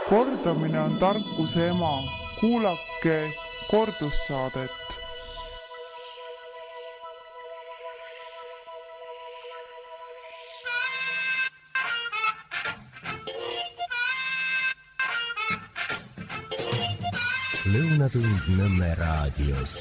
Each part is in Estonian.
Kordamine on tarkuse ema. Kuulake kordussaadet. Lõunatund Nõmme raadios.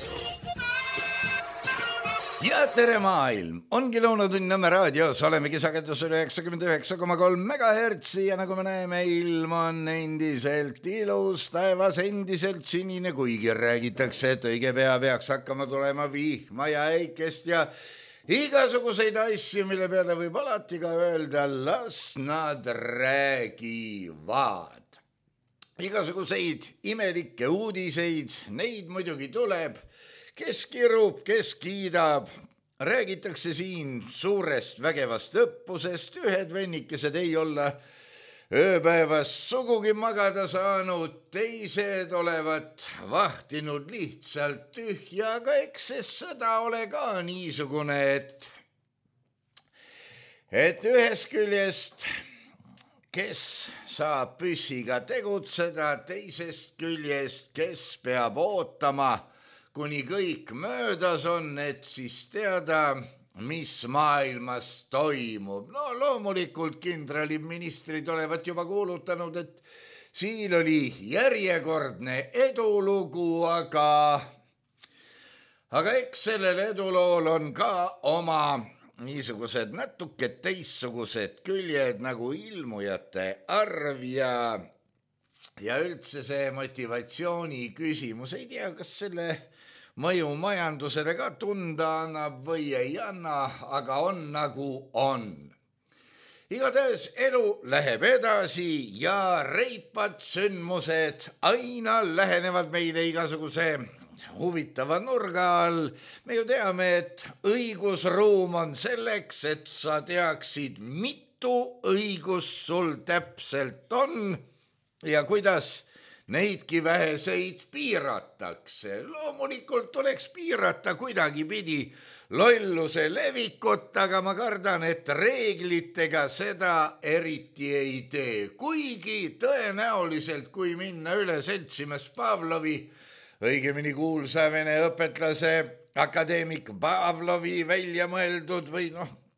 Ja tere maailm! Ongi Lõunatund Nõmme raadios, olemegi sagedusel 99,3 MHz ja nagu me näeme, ilm on endiselt ilus, taevas endiselt sinine, kuigi räägitakse, et õige pea peaks hakkama tulema vihma ja äikest ja igasuguseid asju, mille peale võib alati ka öelda, las nad räägivad. Igasuguseid imelikke uudiseid, neid muidugi tuleb, kes kirub, kes kiidab. Räägitakse siin suurest vägevast õppusest, ühed vennikesed ei olla ööpäevas sugugi magada saanud, teised olevat vahtinud lihtsalt tühja, aga eks see sõda ole ka niisugune, et ühest küljest kes saab püssiga tegutseda, teisest küljest, kes peab ootama, kuni kõik möödas on, et siis teada, mis maailmas toimub. No loomulikult kindraliministrid olevat juba kuulutanud, et siin oli järjekordne edulugu, aga eks sellel edulool on ka oma niisugused natuke teissugused küljed nagu ilmujate arv ja üldse see motivatsiooni küsimus. Ei tea, kas selle mõju majandusele ka tunda annab või ei anna, aga on nagu on. Igatahes elu läheb edasi ja reipad sündmused aina lähenevad meile igasuguse huvitava nurga all. Me ju teame, et õigusruum on selleks, et sa teaksid, mitu õigust sul täpselt on ja kuidas neidki väheseid piiratakse. Loomulikult tuleks piirata kuidagipidi lolluse levikut, aga ma kardan, et reeglitega seda eriti ei tee. Kuigi tõenäoliselt, kui minna üle seltsimees Pavlovi, õigemini kuulsa vene õpetlase akadeemik Pavlovi välja mõeldud või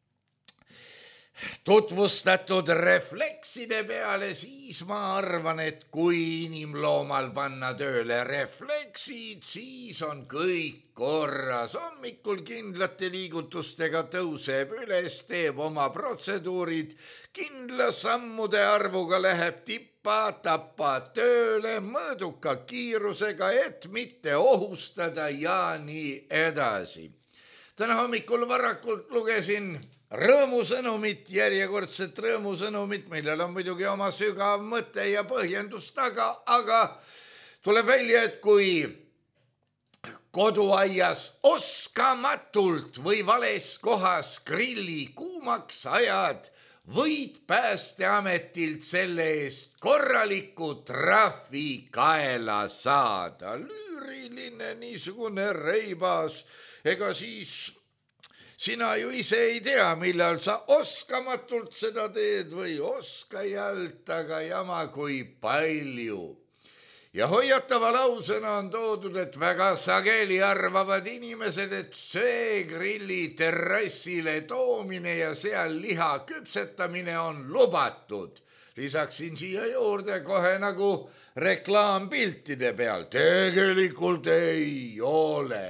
tutvustatud reflekside peale, siis ma arvan, et kui inimloomal panna tööle refleksid, siis on kõik korras. Hommikul kindlate liigutustega tõuseb üles, teeb oma protseduurid, kindla sammude arvuga läheb tippa-tappa tööle mõõduka kiirusega, et mitte ohustada ja nii edasi. Täna hommikul varakult lugesin rõõmusõnumit, järjekordset rõõmusõnumit, millel on muidugi oma sügav mõte ja põhjendus taga, aga tuleb välja, et kui koduaias oskamatult või vales kohas grilli kuumaks ajad, võid Päästeametilt selle eest korraliku trahvi kaela saada. Lüüriline niisugune reibas, ega siis sina ju ise ei tea, millal sa oskamatult seda teed või oskajalt, aga jama kui palju. Ja hoiatava lausena on toodud, et väga sageli arvavad inimesed, et söegrilli terrassile toomine ja seal liha küpsetamine on lubatud. Lisaksin siia juurde kohe nagu reklaampiltide peal. Tegelikult ei ole.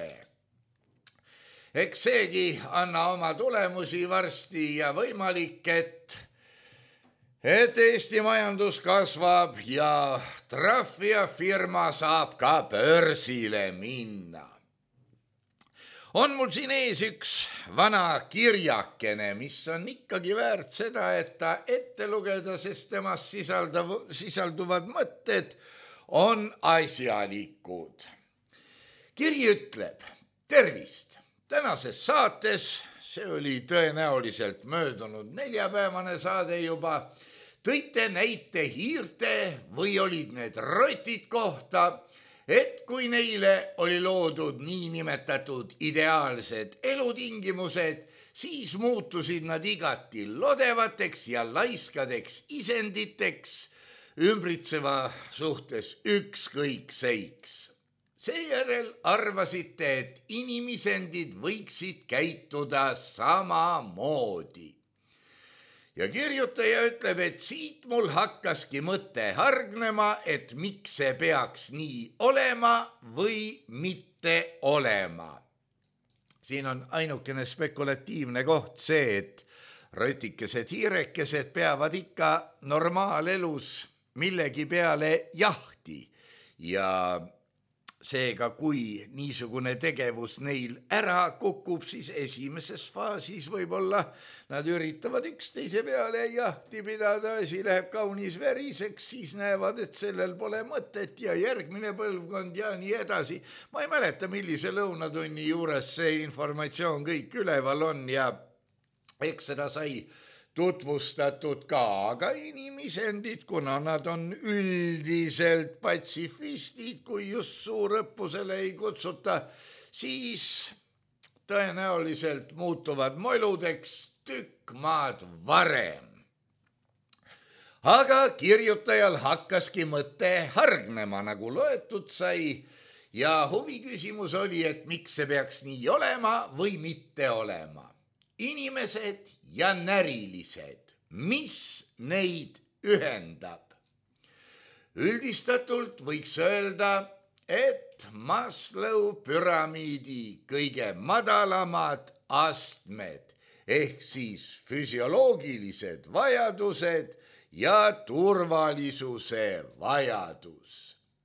Eks seegi anna oma tulemusi varsti ja võimalik, et Eesti majandus kasvab ja trahvija firma saab ka börsile minna. On mul siin ees üks vana kirjakene, mis on ikkagi väärt seda, et ta ette lugeda, sest temas sisalduvad mõtted on asjalikud. Kiri ütleb: tervist! Tänases saates, see oli tõenäoliselt möödunud neljapäevane saade juba, tõite näite hiirte või olid need rotid kohta, et kui neile oli loodud niinimetatud ideaalsed elutingimused, siis muutusid nad igati lodevateks ja laiskadeks isenditeks, ümbritseva suhtes ükskõikseiks. Seejärel arvasite, et inimisendid võiksid käituda samamoodi. Ja kirjutaja ütleb, et siit mul hakkaski mõte hargnema, et miks see peaks nii olema või mitte olema. Siin on ainukene spekulatiivne koht see, et rotikesed hiirekesed peavad ikka normaalelus millegi peale jahti ja seega, kui niisugune tegevus neil ära kukub, siis esimeses faasis võib-olla nad üritavad üksteise peale jahti pidada, asi läheb kaunis veriseks, siis näevad, et sellel pole mõtet ja järgmine põlvkond ja nii edasi. Ma ei mäleta, millise lõunatunni juures see informatsioon kõik üleval on ja eks seda sai tutvustatud ka, aga inimisendid, kuna nad on üldiselt patsifistid, kui just suurõppusele ei kutsuta, siis tõenäoliselt muutuvad moludeks tükk maad varem. Aga kirjutajal hakkaski mõte hargnema, nagu loetud sai, ja huviküsimus oli, et miks see peaks nii olema või mitte olema. Inimesed ja närilised, mis neid ühendab? Üldistatult võiks öelda, et Maslow püramiidi kõige madalamad astmed ehk siis füsioloogilised vajadused ja turvalisuse vajadus.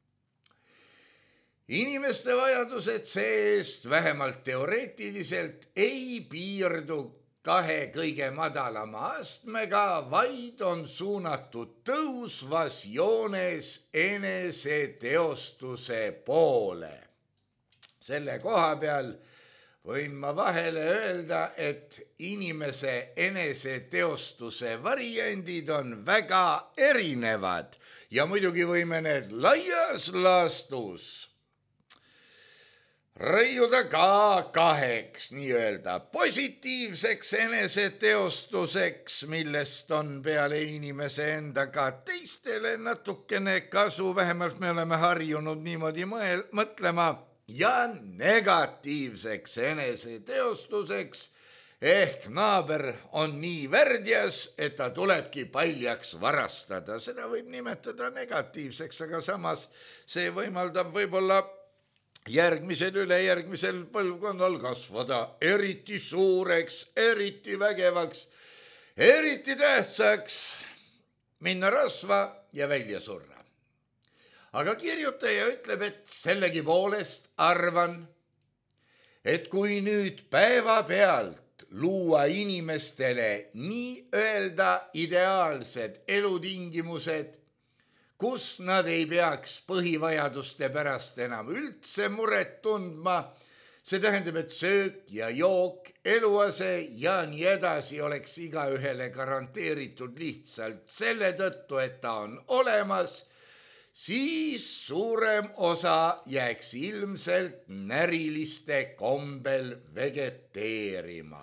Inimeste vajadused seest vähemalt teoreetiliselt ei piirdu kahe kõige madalama astmega, vaid on suunatud tõusvas joones eneseteostuse poole. Selle koha peal võin ma vahele öelda, et inimese eneseteostuse variandid on väga erinevad ja muidugi võime need laias laastus raiuda ka kaheks nii-öelda positiivseks eneseteostuseks, millest on peale inimese enda ka teistele natukene kasu, vähemalt me oleme harjunud niimoodi mõtlema, ja negatiivseks eneseteostuseks ehk naaber on nii värdjas, et ta tulebki paljaks varastada. Seda võib nimetada negatiivseks, aga samas see võimaldab võib-olla järgmisel, ülejärgmisel põlvkonnal kasvada eriti suureks, eriti vägevaks, eriti tähtsaks, minna rasva ja välja surra. Aga kirjutaja ütleb, et sellegipoolest arvan, et kui nüüd päevapealt luua inimestele nii-öelda ideaalsed elutingimused, kus nad ei peaks põhivajaduste pärast enam üldse muret tundma, see tähendab, et söök ja jook, eluase ja nii edasi oleks igaühele garanteeritud lihtsalt selle tõttu, et ta on olemas, siis suurem osa jääks ilmselt näriliste kombel vegeteerima.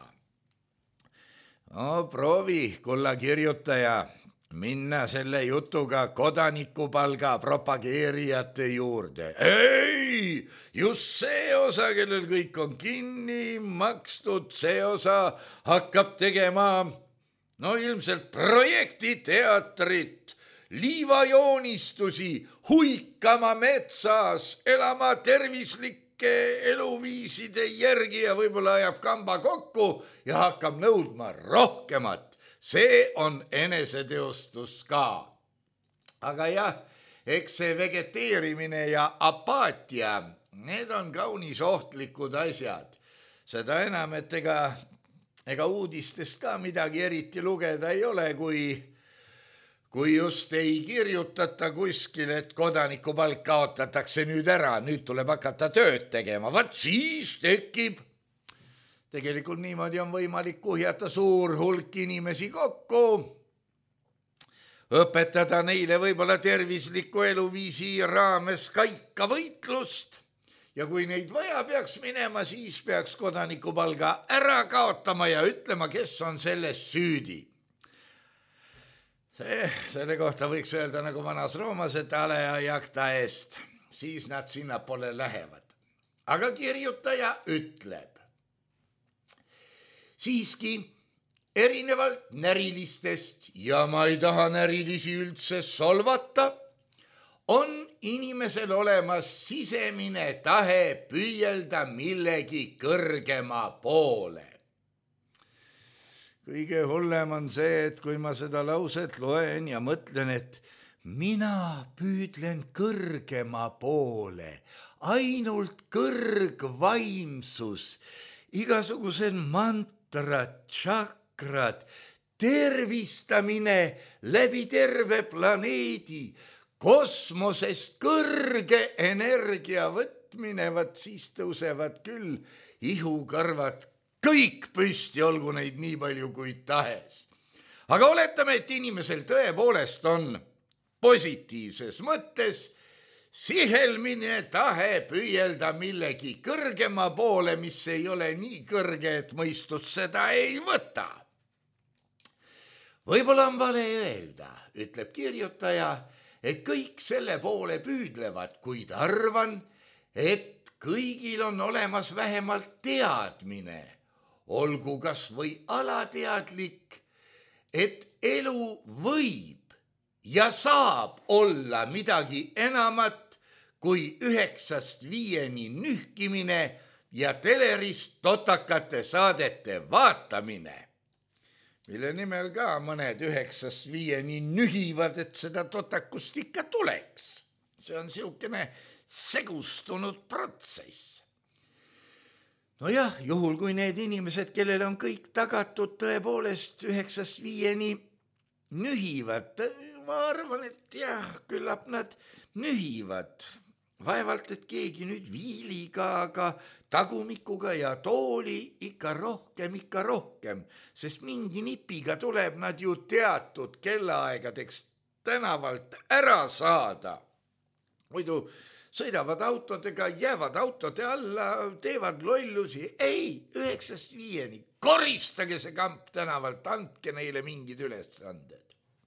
No proovi, kulla kirjutaja, minna selle jutuga kodanikupalga propageerijate juurde. Ei, just see osa, kellel kõik on kinni makstud, see osa hakkab tegema, no ilmselt projektiteatrit, liivajoonistusi, huikama metsas, elama tervislike eluviiside järgi ja võib-olla ajab kamba kokku ja hakkab nõudma rohkemat. See on eneseteostus ka. Aga jah, eks see vegeteerimine ja apaatia, need on kaunis ohtlikud asjad. Seda enam, et ega uudistest ka midagi eriti lugeda ei ole, kui just ei kirjutata kuskil, et kodanikupalk kaotatakse nüüd ära, nüüd tuleb hakata tööd tegema. Vaat siis tekib. Tegelikult niimoodi on võimalik kuhjata suur hulk inimesi kokku, õpetada neile võib-olla tervisliku eluviisi raames kaika võitlust ja kui neid vaja peaks minema, siis peaks kodanikupalga ära kaotama ja ütlema, kes on selles süüdi. Selle kohta võiks öelda nagu vanas Roomas, et alea jakta eest, siis nad sinna poole lähevad. Aga kirjutaja ütleb, siiski erinevalt närilistest ja ma ei taha närilisi üldse solvata, on inimesel olemas sisemine tahe püüelda millegi kõrgema poole. Kõige hullem on see, et kui ma seda lauset loen ja mõtlen, et mina püüdlen kõrgema poole, ainult kõrgvaimsus, igasugused mantrad, tšakrad, tervistamine läbi terve planeedi, kosmosest kõrge energia võtmine, vaat siis tõusevad küll ihukarvad kõik püsti, olgu neid nii palju kui tahes. Aga oletame, et inimesel tõepoolest on positiivses mõttes sihelmine tahe püüelda millegi kõrgema poole, mis ei ole nii kõrge, et mõistus seda ei võta. Võib-olla on vale öelda, ütleb kirjutaja, et kõik selle poole püüdlevad, kuid arvan, et kõigil on olemas vähemalt teadmine, olgu kas või alateadlik, et elu võib ja saab olla midagi enamat kui 9-5 nühkimine ja telerist totakate saadete vaatamine, mille nimel ka mõned 9-5 nühivad, et seda totakust ikka tuleks. See on siukene segustunud protsess. No jah, juhul kui need inimesed, kellel on kõik tagatud tõepoolest 9-5 nühivad, ma arvan, et jah, küllap nad nühivad. Vaevalt, et keegi nüüd viiliga, aga tagumikuga ja tooli ikka rohkem, sest mingi nipiga tuleb nad ju teatud kellaaegadeks tänavalt ära saada. Muidu sõidavad autodega, jäävad autode alla, teevad lollusi. Ei, 9-5, koristage see kamp tänavalt, andke neile mingid ülesanded.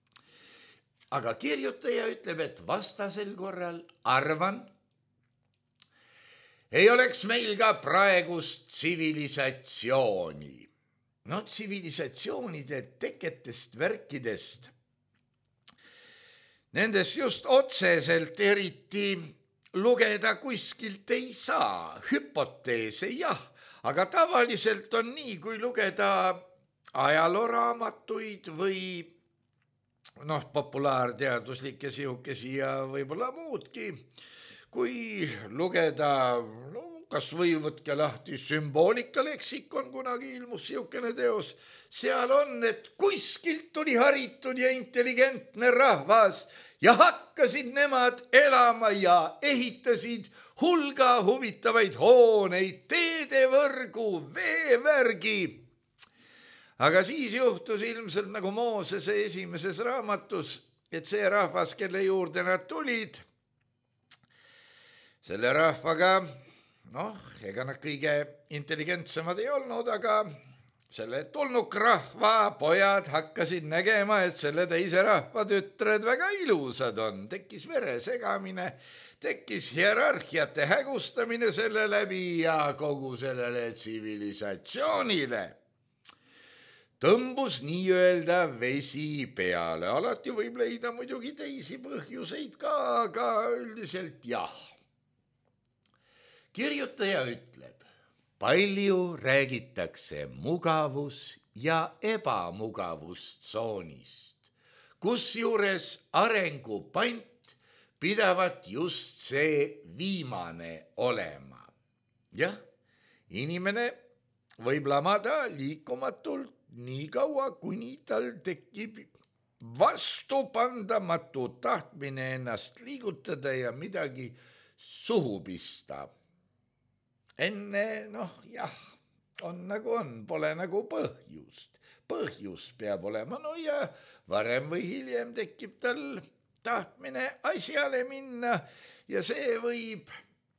Aga kirjutaja ütleb, et vastasel korral arvan, ei oleks meil ka praegust tsivilisatsiooni. No tsivilisatsioonide teketest, värkidest, nendest just otseselt eriti lugeda kuskilt ei saa, hüpoteese jah, aga tavaliselt on nii, kui lugeda ajalooraamatuid või populaarteaduslikke sihukesi ja võib-olla muudki, kui lugeda, kas või võtke lahti sümboolikaleksikon, kunagi ilmus sihukene teos, seal on, et kuskilt tuli haritud ja intelligentne rahvas ja hakkasid nemad elama ja ehitasid hulga huvitavaid hooneid, teedevõrgu, veevärgi. Aga siis juhtus ilmselt nagu Moosese esimeses raamatus, et see rahvas, kelle juurde nad tulid, selle rahvaga, ega nad kõige intelligentsemad ei olnud, aga selle tulnukrahva pojad hakkasid nägema, et selle teise rahva tütred väga ilusad on. Tekkis veresegamine, tekkis hierarhiate hägustamine selle läbi ja kogu sellele tsivilisatsioonile tõmbus nii-öelda vesi peale. Alati võib leida muidugi teisi põhjuseid ka, aga üldiselt jah. Kirjutaja ütleb, palju räägitakse mugavus- ja ebamugavustsoonist, kusjuures arengupant pidavat just see viimane olema. Jah, inimene võib lamada liikumatult nii kaua, kuni tal tekib vastupandamatu tahtmine ennast liigutada ja midagi suhu pista. Enne, on nagu on, pole nagu põhjust. Põhjus peab olema, ja varem või hiljem tekib tal tahtmine asjale minna ja see võib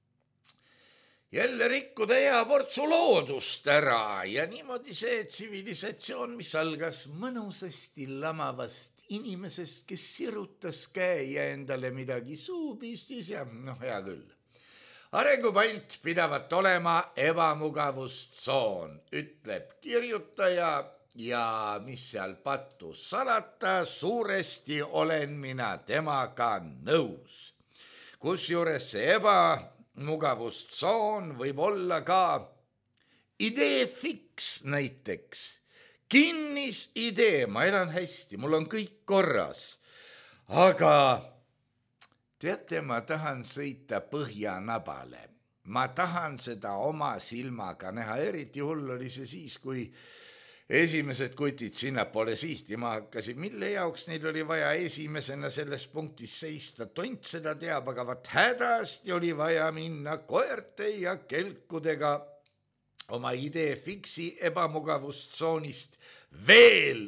jälle rikkuda hea portsu loodust ära ja niimoodi see tsivilisatsioon, mis algas mõnusasti lamavast inimesest, kes sirutas käe ja endale midagi suu pistis ja hea küll. Arengupant pidavat olema ebamugavustsoon, ütleb kirjutaja ja mis seal pattus salata, suuresti olen mina temaga nõus. Kusjuures see ebamugavustsoon võib olla ka idee fiks näiteks. Kinnis idee, ma elan hästi, mul on kõik korras. Aga teate, ma tahan sõita Põhjanabale. Ma tahan seda oma silmaga näha. Eriti hull oli see siis, kui esimesed kutid sinnapoole sihtima hakkasid. Mille jaoks neil oli vaja esimesena selles punktis seista? Tont seda teab, aga hädasti oli vaja minna koerte ja kelkudega oma idee fiksi ebamugavustsoonist veel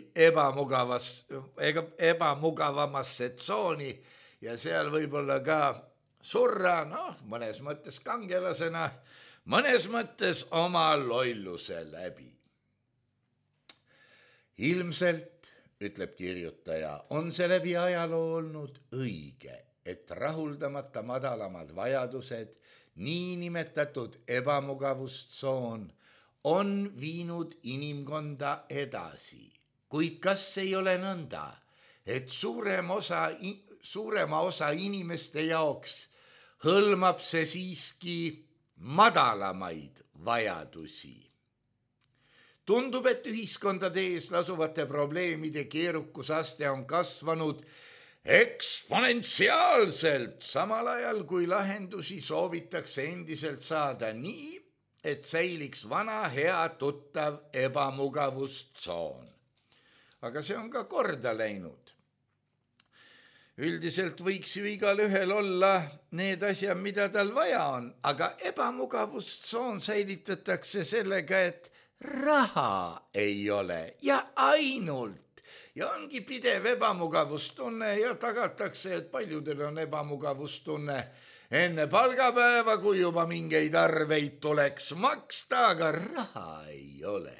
ebamugavamasse tsooni ja seal võib-olla ka surra, mõnes mõttes kangelasena, mõnes mõttes oma lolluse läbi. Ilmselt, ütleb kirjutaja, on see läbi ajaloo olnud õige, et rahuldamata madalamad vajadused, niinimetatud ebamugavustsoon on viinud inimkonda edasi. Kuid kas ei ole nõnda, et suurema osa inimeste jaoks hõlmab see siiski madalamaid vajadusi? Tundub, et ühiskondade ees lasuvate probleemide keerukusaste on kasvanud eksponentsiaalselt, samal ajal kui lahendusi soovitakse endiselt saada nii, et säiliks vana hea tuttav ebamugavustsoon. Aga see on ka korda läinud. Üldiselt võiks ju igal ühel olla need asjad, mida tal vaja on, aga ebamugavustsoon säilitatakse sellega, et raha ei ole ja ainult. Ja ongi pidev ebamugavustunne ja tagatakse, et paljudel on ebamugavustunne enne palgapäeva, kui juba mingeid arveid tuleks maksta, aga raha ei ole.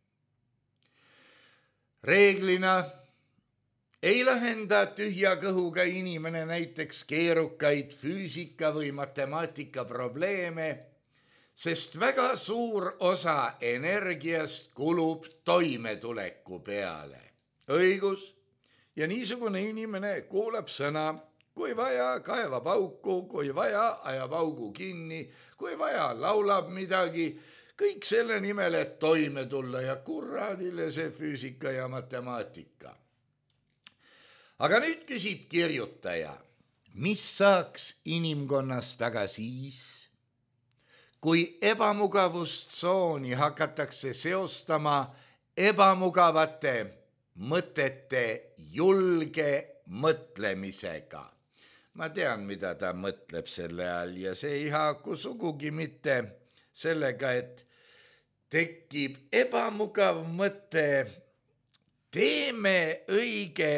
Reeglina ei lahenda tühja kõhuga inimene näiteks keerukaid füüsika või matemaatika probleeme, sest väga suur osa energiast kulub toimetuleku peale. Õigus, ja niisugune inimene kuulab sõna, kui vaja, kaevab auku, kui vaja, ajab augu kinni, kui vaja, laulab midagi, kõik selle nimel, et toime tulla ja kurradile see füüsika ja matemaatika. Aga nüüd küsib kirjutaja, mis saaks inimkonnast aga siis, kui ebamugavustsooni hakatakse seostama ebamugavate mõtete julge mõtlemisega. Ma tean, mida ta mõtleb selle all ja see ei haaku sugugi mitte sellega, et tekib ebamugav mõte, teeme õige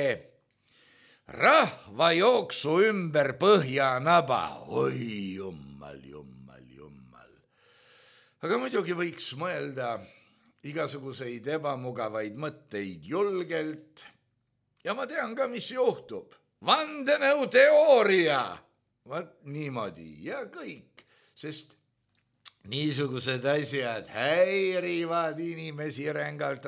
rahvajooksu ümber Põhjanaba. Oi, jummal. Aga muidugi võiks mõelda igasuguseid ebamugavaid mõtteid julgelt ja ma tean ka, mis juhtub. Vandenõuteooria, vaat niimoodi ja kõik, sest niisugused asjad häirivad inimesi rängalt.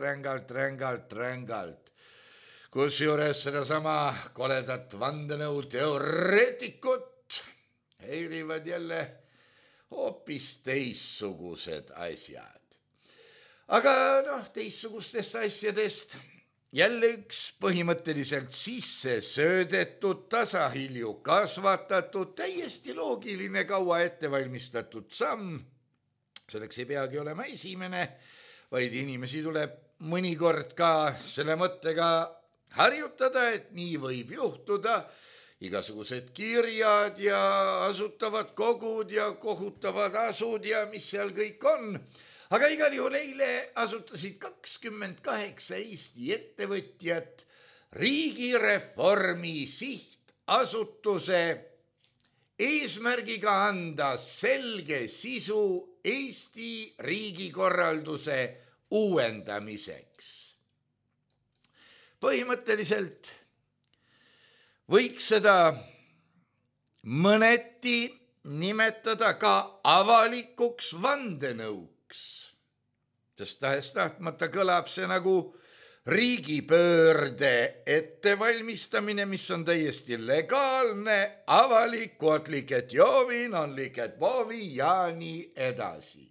Kusjuures sedasama koledat vandenõuteoreetikut häirivad jälle hoopis teistsugused asjad. Aga teistsugustest asjadest jälle üks põhimõtteliselt sisse söödetud, tasahilju kasvatatud, täiesti loogiline, kaua ettevalmistatud samm. Selleks ei peagi olema esimene, vaid inimesi tuleb mõnikord ka selle mõttega harjutada, et nii võib juhtuda. Igasugused kirjad ja asutavad kogud ja kohutavad asud ja mis seal kõik on. Aga igal juhul eile asutasid 28 Eesti ettevõtjat riigireformi sihtasutuse eesmärgiga anda selge sisu Eesti riigikorralduse uuendamiseks. Põhimõtteliselt võiks seda mõneti nimetada ka avalikuks vandenõuks, sest tahes-tahtmata kõlab see nagu riigipöörde ettevalmistamine, mis on täiesti legaalne, avalik, kootlik, et joovin, on liket voovi ja nii edasi.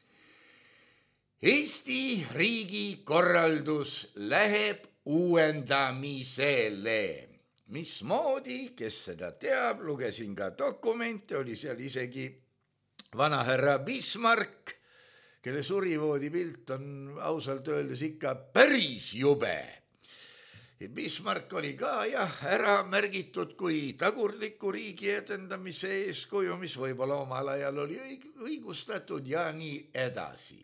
Eesti riigi korraldus läheb uuendamisele. Mismoodi, kes seda teab, lugesin ka dokumente, oli seal isegi vanahärra Bismarck, kelle surivoodi pilt on ausalt öeldes ikka päris jube. Bismarck oli ka ära märgitud kui tagurliku riigi edendamise eeskuju, mis võib-olla omal ajal oli õigustatud ja nii edasi.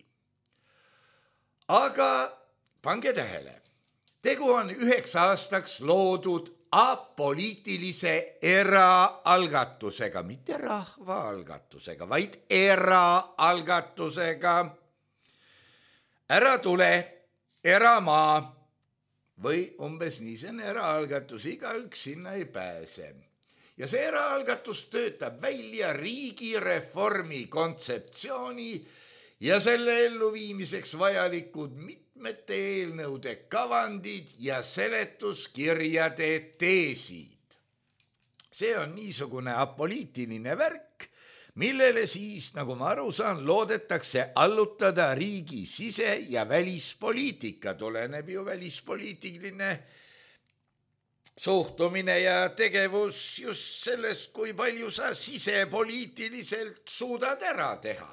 Aga pange tähele, tegu on 9 aastaks loodud apoliitilise eraalgatusega, mitte rahvaalgatusega, vaid eraalgatusega. Ära tule, eramaa või umbes nii, see on eraalgatus, igaüks sinna ei pääse. Ja see eraalgatus töötab välja riigireformi kontseptsiooni ja selle elluviimiseks vajalikud mitmete eelnõude kavandid ja seletuskirjade teesid. See on niisugune apoliitiline värk, millele siis, nagu ma aru saan, loodetakse allutada riigi sise- ja välispoliitika. Tuleneb ju välispoliitiline suhtumine ja tegevus just sellest, kui palju sa sisepoliitiliselt suudad ära teha.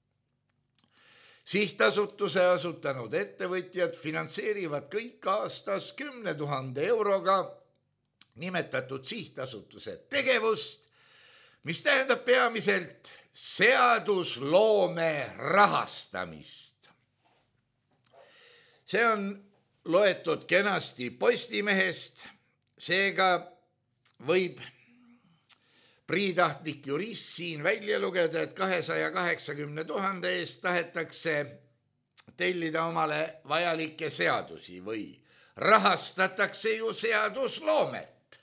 Sihtasutuse asutanud ettevõtjad finantseerivad kõik aastas 10 000 euroga nimetatud sihtasutuse tegevust, mis tähendab peamiselt seadusloome rahastamist. See on loetud kenasti Postimehest, seega võib priitahtlik jurist siin välja lugeda, et 280 000 eest tahetakse tellida omale vajalikke seadusi või rahastatakse ju seadusloomet.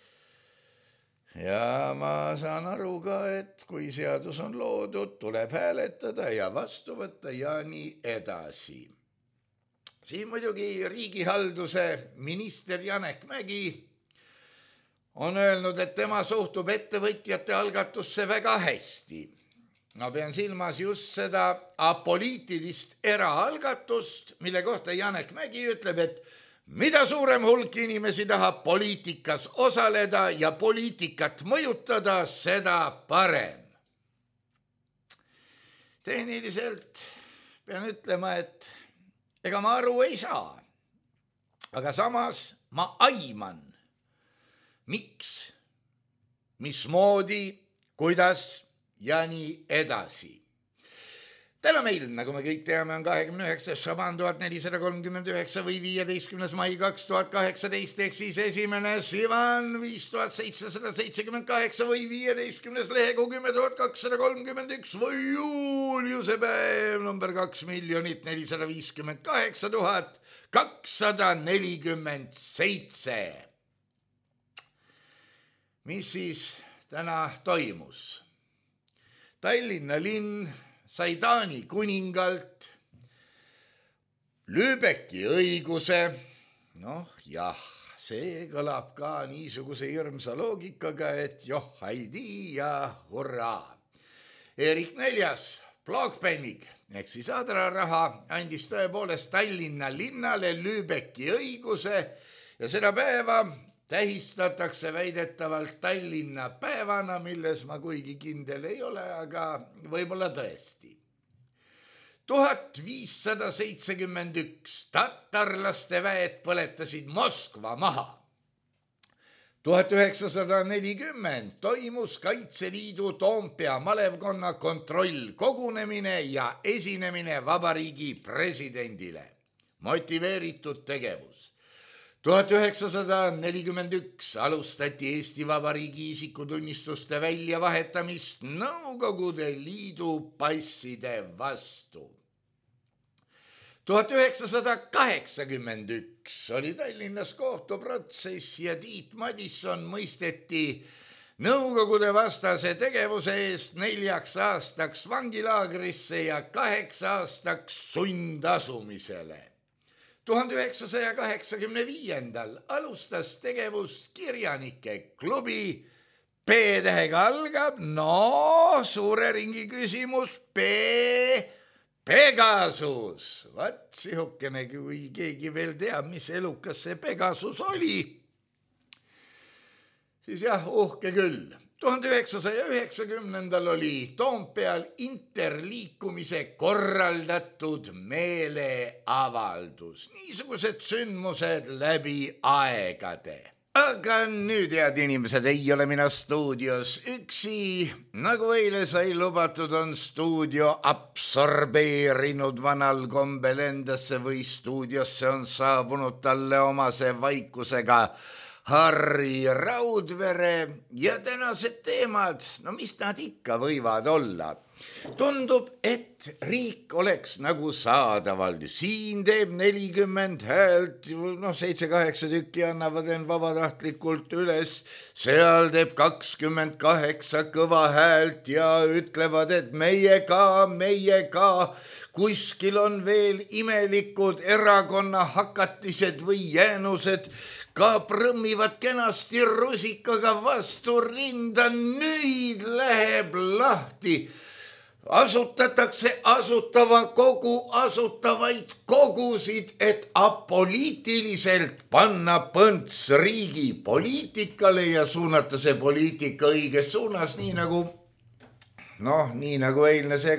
Ja ma saan aru ka, et kui seadus on loodud, tuleb hääletada ja vastu võtta ja nii edasi. Siin muidugi riigihalduse minister Janek Mägi on öelnud, et tema suhtub ettevõtjate algatusse väga hästi. Ma pean silmas just seda apoliitilist eraalgatust, mille kohta Janek Mägi ütleb, et mida suurem hulk inimesi tahab poliitikas osaleda ja poliitikat mõjutada, seda parem. Tehniliselt pean ütlema, et ega ma aru ei saa, aga samas ma aiman, miks, mismoodi, kuidas ja nii edasi. Täna meil, nagu me kõik teame, on 29. Šaban 1439 või 15. mai 2018 ehk siis 1. Sivan 5778 või 15. lehekuu 10.231 või juuliuse päev number 2 458 247. Mis siis täna toimus? Tallinna linn sai Taani kuningalt Lübecki õiguse. Noh, jah, see kõlab ka niisuguse hirmsa loogikaga, et joh, haidi ja hurraa. Erik IV, Blockpennig ehk siis adraraha andis tõepoolest Tallinna linnale Lübecki õiguse ja seda päeva tähistatakse väidetavalt Tallinna päevana, milles ma kuigi kindel ei ole, aga võib-olla tõesti. 1571 tatarlaste väed põletasid Moskva maha. 1940 toimus Kaitseliidu Toompea malevkonna kontrollkogunemine ja esinemine vabariigi presidendile. Motiveeritud tegevus. 1941 alustati Eesti Vabariigi isikutunnistuste väljavahetamist Nõukogude Liidu passide vastu. 1981 oli Tallinnas kohtuprotsess ja Tiit Madisson mõisteti Nõukogude vastase tegevuse eest 4 aastaks vangilaagrisse ja 8 aastaks sundasumisele. 1985 alustas tegevust kirjanike klubi. P-tähega algab, suure ringi küsimus, Pegasus. Vaat sihukene, kui keegi veel teab, mis elukas see Pegasus oli, siis jah, uhke küll. 1990 oli Toompeal interliikumise korraldatud meeleavaldus. Niisugused sündmused läbi aegade. Aga nüüd, head inimesed, ei ole mina stuudios üksi. Nagu eile sai lubatud, on stuudio absorbeerinud vanal kombel endasse või stuudiosse on saabunud talle omase vaikusega Harri Raudvere ja tänased teemad, mis nad ikka võivad olla. Tundub, et riik oleks nagu saadaval. Siin teeb 40 häält, 7-8 tükki annavad end vabatahtlikult üles. Seal teeb 28 kõva häält ja ütlevad, et meie ka. Kuskil on veel imelikud erakonna hakatised või jäänused, ka prõmmivad kenasti rusikaga vastu rinda. Nüüd läheb lahti. Asutatakse asutava kogu asutavaid kogusid, et apoliitiliselt panna põnts riigi poliitikale ja suunata see poliitika õiges suunas, nii nagu eilne see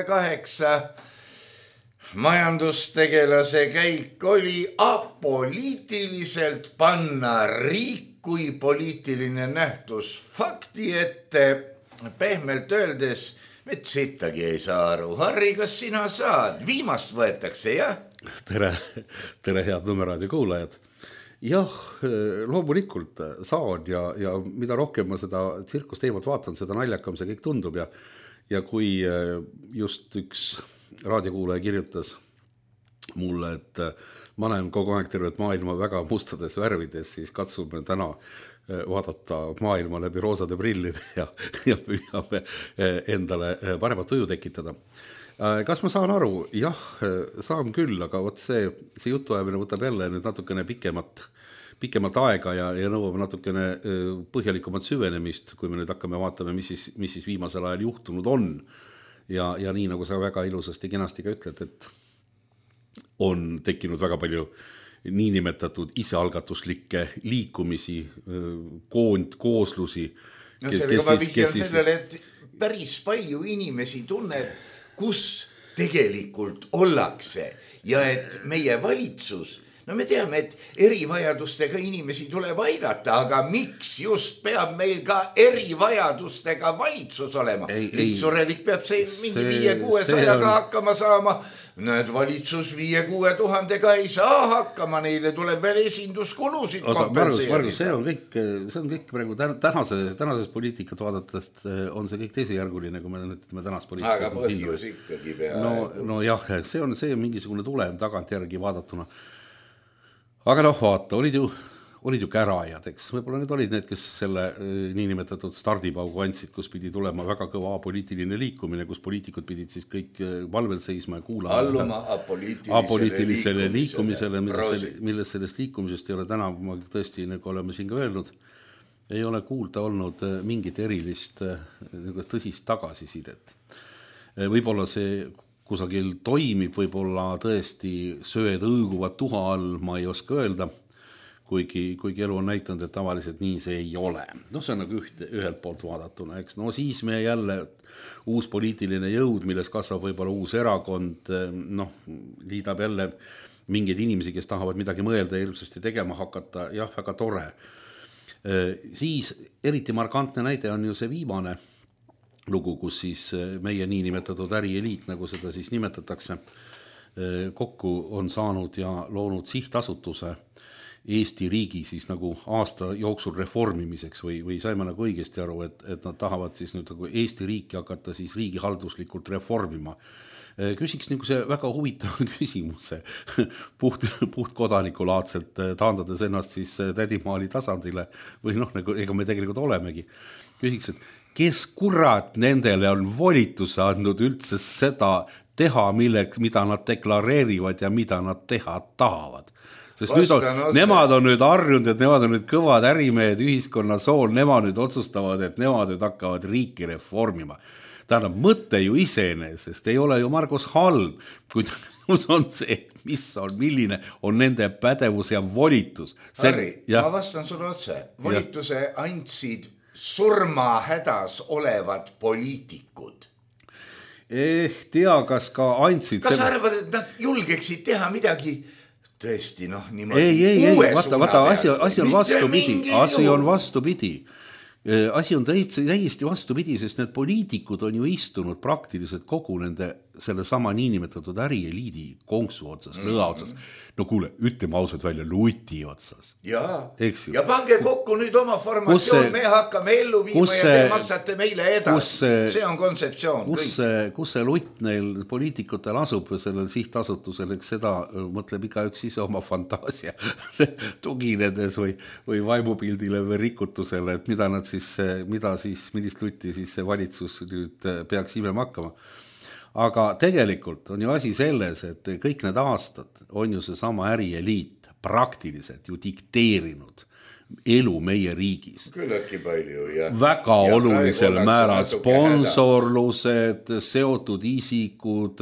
28 majandustegelase käik oli apoliitiliselt panna riik kui poliitiline nähtus fakti ette, pehmelt öeldes. Et sittagi ei saa aru. Harri, kas sina saad? Viimast võetakse, jah? Tere head Nõmmeraadio kuulajad. Jah, loomulikult saan ja mida rohkem ma seda tsirkusteemat vaatan, seda naljakam see kõik tundub ja kui just üks raadiokuulaja kirjutas mulle, et ma näen kogu aeg tervet maailma väga mustades värvides, siis katsume täna vaadata maailma läbi roosade prillide ja püüame endale paremat tuju tekitada. Kas ma saan aru? Jah, saan küll, aga võt see jutuajamine võtab jälle nüüd natukene pikemat aega ja nõuab natukene põhjalikumat süvenemist, kui me nüüd hakkame vaatama, mis siis viimasel ajal juhtunud on. Ja nii nagu sa väga ilusasti kenasti ka ütled, et on tekkinud väga palju niinimetatud isealgatuslikke liikumisi, kooslusi. Sellega ma vihjan sellele, et päris palju inimesi tunneb, kus tegelikult ollakse ja et meie valitsus, me teame, et erivajadustega inimesi tuleb aidata, aga miks just peab meil ka erivajadustega valitsus olema? Lihtsurelik peab see mingi 5-600-ga hakkama saama. Need valitsus 5-6 tuhandega ei saa hakkama, neile tuleb veel esinduskulusid kompenseerida. Margus, see on kõik praegu tänases poliitikat vaadatest on see kõik teisejärguline, kui me ütleme tänast poliitikat. Aga põhjus ikkagi peale. No jah, see on mingisugune tulem tagantjärgi vaadatuna. Aga vaata, olid ju kärajad, eks. Võib-olla need olid need, kes selle niinimetatud stardipaugu andsid, kus pidi tulema väga kõva apoliitiline liikumine, kus poliitikud pidid siis kõik valvel seisma ja kuulama. Alluma apoliitilisele liikumisele, milles sellest liikumisest ei ole täna, ma tõesti, nagu oleme siin ka öelnud, ei ole kuulda olnud mingit erilist tõsist tagasisidet. Võib-olla see kusagil toimib, võib-olla tõesti sööd õõguvad tuha all, ma ei oska öelda, kuigi elu on näitanud, et tavaliselt nii see ei ole. See on nagu ühelt poolt vaadatuna, eks. Siis me jälle uus poliitiline jõud, milles kasvab võib-olla uus erakond, liidab jälle mingeid inimesi, kes tahavad midagi mõelda ja ilmsesti tegema hakata. Jah, väga tore. Siis eriti markantne näide on ju see viimane lugu, kus siis meie niinimetatud ärieliit, nagu seda siis nimetatakse, kokku on saanud ja loonud sihtasutuse Eesti riigi siis nagu aasta jooksul reformimiseks või saime nagu õigesti aru, et nad tahavad siis nüüd nagu Eesti riiki hakata siis riigihalduslikult reformima. Küsiks see väga huvitav küsimuse puht kodanikulaadselt, taandades ennast siis tädimaali tasandile või ega me tegelikult olemegi. Küsiks, et kes kurat nendele on volituse andnud üldse seda teha, mida nad deklareerivad ja mida nad teha tahavad. Sest nemad on nüüd harjunud, et nemad on nüüd kõvad ärimehed ühiskonna sool, nemad nüüd otsustavad, et nemad nüüd hakkavad riiki reformima. Tähendab, mõte ju iseenesest ei ole ju Margus halb, kuid on see, milline on nende pädevus ja volitus. Harri, ma vastan sulle otse. Volituse andsid surmahädas olevad poliitikud. Tea, kas ka andsid... Kas arvad, et nad julgeksid teha midagi... Tõesti, niimoodi ei, vaata, asi on vastupidi. Asi on täiesti vastupidi, sest need poliitikud on ju istunud praktiliselt kogu nende selle sama niinimetatud ärieliidi konksu otsas, lõa otsas. No kuule, ütleme ausalt välja, luti otsas. Ja pange kokku nüüd oma formatsioon, me hakkame ellu viima ja te maksate meile edasi. See on kontseptsioon. Kus see lutt neil poliitikutel asub sellel sihtasutusel, eks seda mõtleb igaüks ise oma fantaasia tuginedes või vaimupildile või rikutusele, et millist lutti siis see valitsus nüüd peaks imema hakkama. Aga tegelikult on ju asi selles, et kõik need aastad on ju see sama ärieliit praktiliselt ju dikteerinud elu meie riigis. Küllaltki palju, jah. Väga olulisel määral sponsorlused, seotud isikud,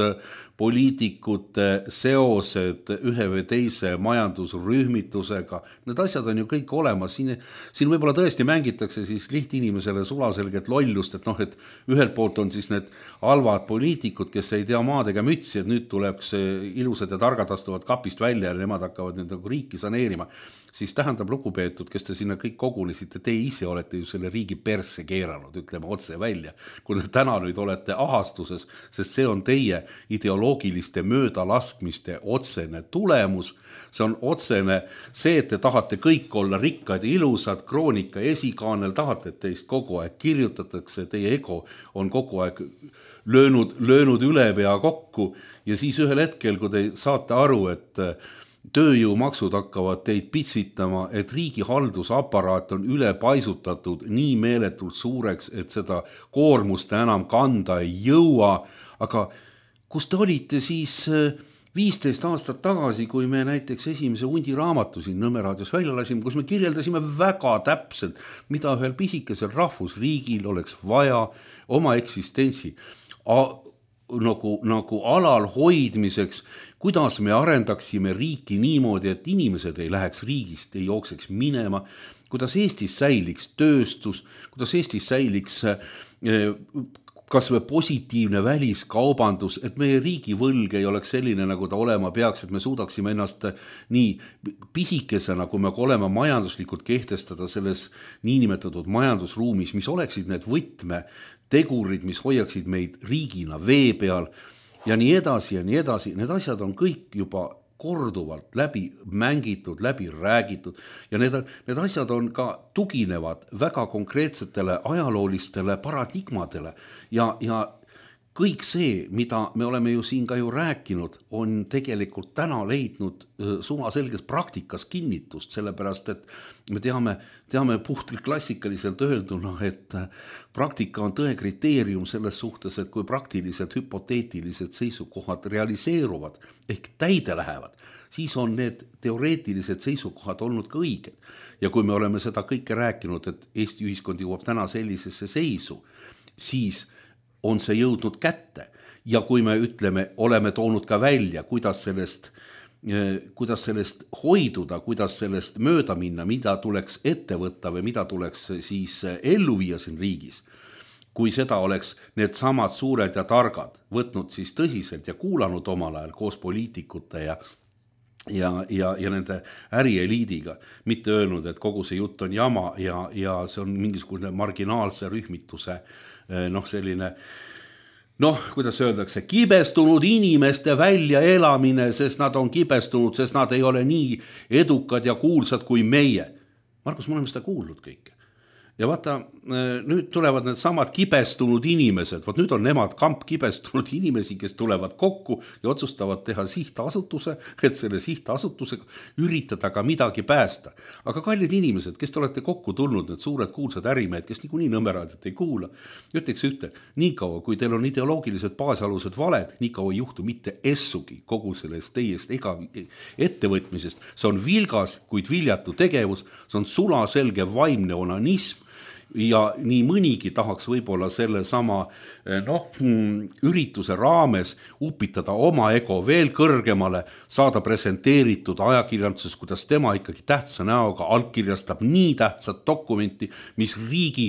poliitikute seosed ühe või teise majandusrühmitusega. Need asjad on ju kõik olemas. Siin võib-olla tõesti mängitakse siis lihtinimesele sulaselget lollust, et ühelt poolt on siis need halvad poliitikud, kes ei tea maad ega mütsi, et nüüd tuleks ilusad ja targad astuvad kapist välja ja nemad hakkavad nüüd riiki saneerima. Siis tähendab lugupeetud, kes te sinna kõik kogunesite, te ise olete ju selle riigi persse keeranud, ütleme otse välja. Kui te täna nüüd olete ahastuses, sest see on teie ideoloogiliste möödalaskmiste otsene tulemus, see on otsene see, et te tahate kõik olla rikkad ja ilusad, kroonika esikaanel, tahate, et teist kogu aeg kirjutatakse, teie ego on kogu aeg löönud üle pea kokku ja siis ühel hetkel, kui te saate aru, et tööjõumaksud hakkavad teid pitsitama, et riigi haldusaparaat on üle paisutatud nii meeletult suureks, et seda koormust enam kanda ei jõua. Aga kus te olite siis 15 aastat tagasi, kui me näiteks esimese hundi raamatu siin Nõmme raadios välja lasime, kus me kirjeldasime väga täpselt, mida ühel pisikesel rahvusriigil oleks vaja oma eksistentsi nagu alal hoidmiseks, kuidas me arendaksime riiki niimoodi, et inimesed ei läheks riigist, ei jookseks minema, kuidas Eestis säiliks tööstus, kuidas Eestis säiliks kas või positiivne väliskaubandus, et meie riigi võlg ei oleks selline, nagu ta olema peaks, et me suudaksime ennast nii pisikesena, kui me oleme majanduslikult kehtestada selles niinimetatud majandusruumis, mis oleksid need võtmetegurid, mis hoiaksid meid riigina vee peal ja nii edasi ja nii edasi. Need asjad on kõik juba korduvalt läbi mängitud, läbi räägitud ja need asjad on ka tuginevad väga konkreetsetele ajaloolistele paradigmadele ja kõik see, mida me oleme ju siin ka ju rääkinud, on tegelikult täna leidnud suvaselges praktikas kinnitust, sellepärast et me teame puhtalt klassikaliselt öelduna, et praktika on tõe kriteerium selles suhtes, et kui praktiliselt hüpoteetilised seisukohad realiseeruvad ehk täide lähevad, siis on need teoreetilised seisukohad olnud ka õiged. Ja kui me oleme seda kõike rääkinud, et Eesti ühiskond jõuab täna sellisesse seisu, siis on see jõudnud kätte ja kui me ütleme, oleme toonud ka välja, kuidas sellest hoiduda, kuidas sellest mööda minna, mida tuleks ette võtta või mida tuleks siis ellu viia siin riigis. Kui seda oleks need samad suured ja targad võtnud siis tõsiselt ja kuulanud omal ajal koos poliitikute ja nende ärieliidiga, mitte öelnud, et kogu see jutt on jama ja see on mingisugune marginaalse rühmituse selline, kuidas öeldakse, kibestunud inimeste väljaelamine, sest nad on kibestunud, sest nad ei ole nii edukad ja kuulsad kui meie. Markus, me oleme seda kuulnud kõike. ja vaata, nüüd tulevad need samad kibestunud inimesed, nüüd on nemad kamp kibestunud inimesi, kes tulevad kokku ja otsustavad teha sihtasutuse, et selle sihtasutuse üritada ka midagi päästa. Aga kallid inimesed, kes te olete kokku tulnud, need suured kuulsad ärimehed, kes niikuinii Nõmmeraadiot ei kuula, ütleks ühte, nii kaua, kui teil on ideoloogilised baasalused valed, nii kaua ei juhtu mitte essugi kogu sellest teiest ega ettevõtmisest. See on vilgas, kuid viljatu tegevus, see on sulaselge vaimne onanism, ja nii mõnigi tahaks võib-olla selle sama ürituse raames upitada oma ego veel kõrgemale, saada presenteeritud ajakirjandusest, kuidas tema ikkagi tähtsa näoga allkirjastab nii tähtsat dokumenti, mis riigi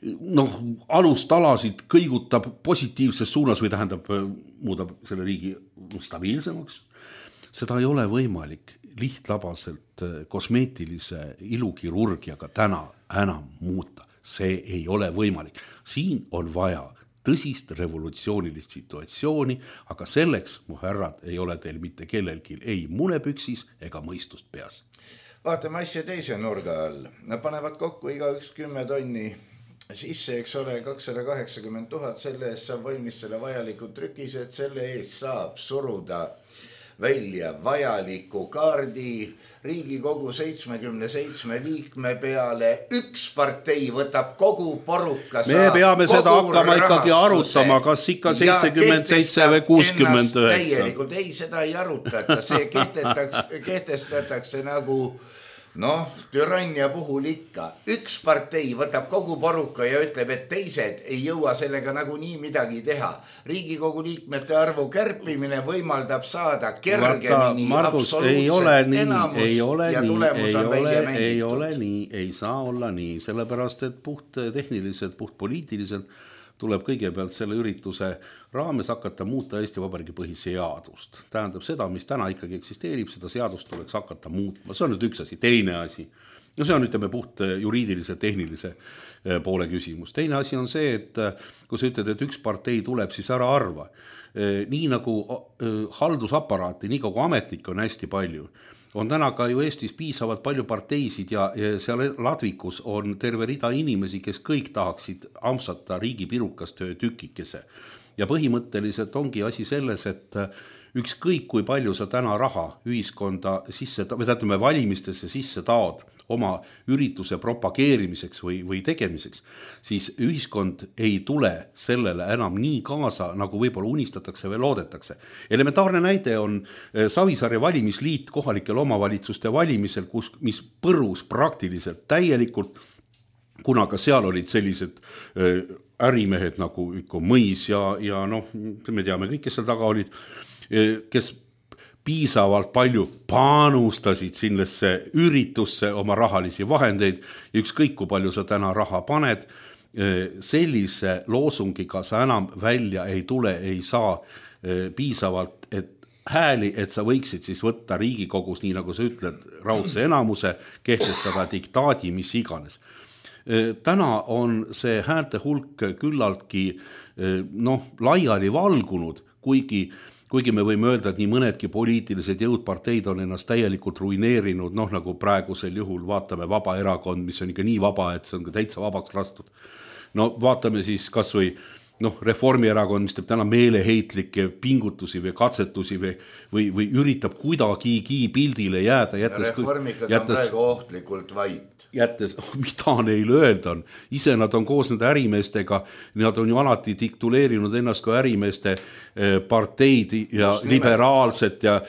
alustalasid kõigutab positiivses suunas või tähendab, muudab selle riigi stabiilsemaks. Seda ei ole võimalik lihtlabaselt kosmeetilise ilukirurgiaga täna enam muuta. See ei ole võimalik. Siin on vaja tõsist revolutsioonilist situatsiooni, aga selleks, mu härrad, ei ole teil mitte kellelgi ei munepüksis ega mõistust peas. Vaatame asja teise nurga all. Nad panevad kokku igaüks 10 tonni sisse, eks ole, 280 000, selle eest saab valmis selle vajalikud trükised, selle eest saab suruda välja vajaliku kaardi Riigikogu 77 liikme peale. Üks partei võtab kogu poruka. Me peame seda hakkama ikkagi arutama, kas ikka 77 või 69. Täielikult ei, seda ei arutata, see kehtestatakse nagu türannia puhul ikka. Üks partei võtab kogu poruka ja ütleb, et teised ei jõua sellega nagu nii midagi teha. Riigikogu liikmete arvu kärpimine võimaldab saada kergemini absoluutselt enamust ja tulemus on välja mängitud. Ei ole nii, ei saa olla nii, sellepärast et puht tehniliselt, puht poliitiliselt tuleb kõigepealt selle ürituse raames hakata muuta Eesti Vabariigi põhiseadust. Tähendab seda, mis täna ikkagi eksisteerib, seda seadust tuleks hakata muutma. See on nüüd üks asi, teine asi. No see on, ütleme, puht juriidilise, tehnilise poole küsimus. Teine asi on see, et kui sa ütled, et üks partei tuleb, siis ära arva. Nii nagu haldusaparaati, nii nagu ametnik on hästi palju, on täna ka ju Eestis piisavalt palju parteisid ja seal Ladvikus on terve rida inimesi, kes kõik tahaksid ampsata riigi pirukast tükikese. Ja põhimõtteliselt ongi asi selles, et ükskõik kui palju sa täna raha ühiskonda sisse, või tähendame valimistesse sisse taod oma ürituse propageerimiseks või tegemiseks, siis ühiskond ei tule sellele enam nii kaasa, nagu võib-olla unistatakse või loodetakse. Elementaarne näide on Savisaare valimisliit kohalikel omavalitsuste valimisel, mis põrus praktiliselt täielikult, kuna ka seal olid sellised ärimehed nagu Mõis ja me teame kõik, kes seal taga olid, kes piisavalt palju panustasid sellesse üritusse oma rahalisi vahendeid ja ükskõik kui palju sa täna raha paned, sellise loosungiga sa enam välja ei tule, ei saa piisavalt hääli, et sa võiksid siis võtta Riigikogus, nii nagu sa ütled, raudse enamuse, kehtestada diktaadi, mis iganes. Täna on see häälte hulk küllaltki laiali valgunud, kuigi me võime öelda, et nii mõnedki poliitilised jõudparteid on ennast täielikult ruineerinud, nagu praegusel juhul vaatame Vabaerakond, mis on ikka nii vaba, et see on ka täitsa vabaks lastud. Vaatame siis kas või Reformierakond, mis teeb täna meeleheitlikke pingutusi või katsetusi või üritab kuidagigi pildile jääda. Reformikad on praegu ohtlikult vait. Jättes, mida neil öelda on. Ise nad on koos nende ärimeestega, nad on ju alati diktuleerinud ennast kui ärimeeste parteid ja liberaalset ja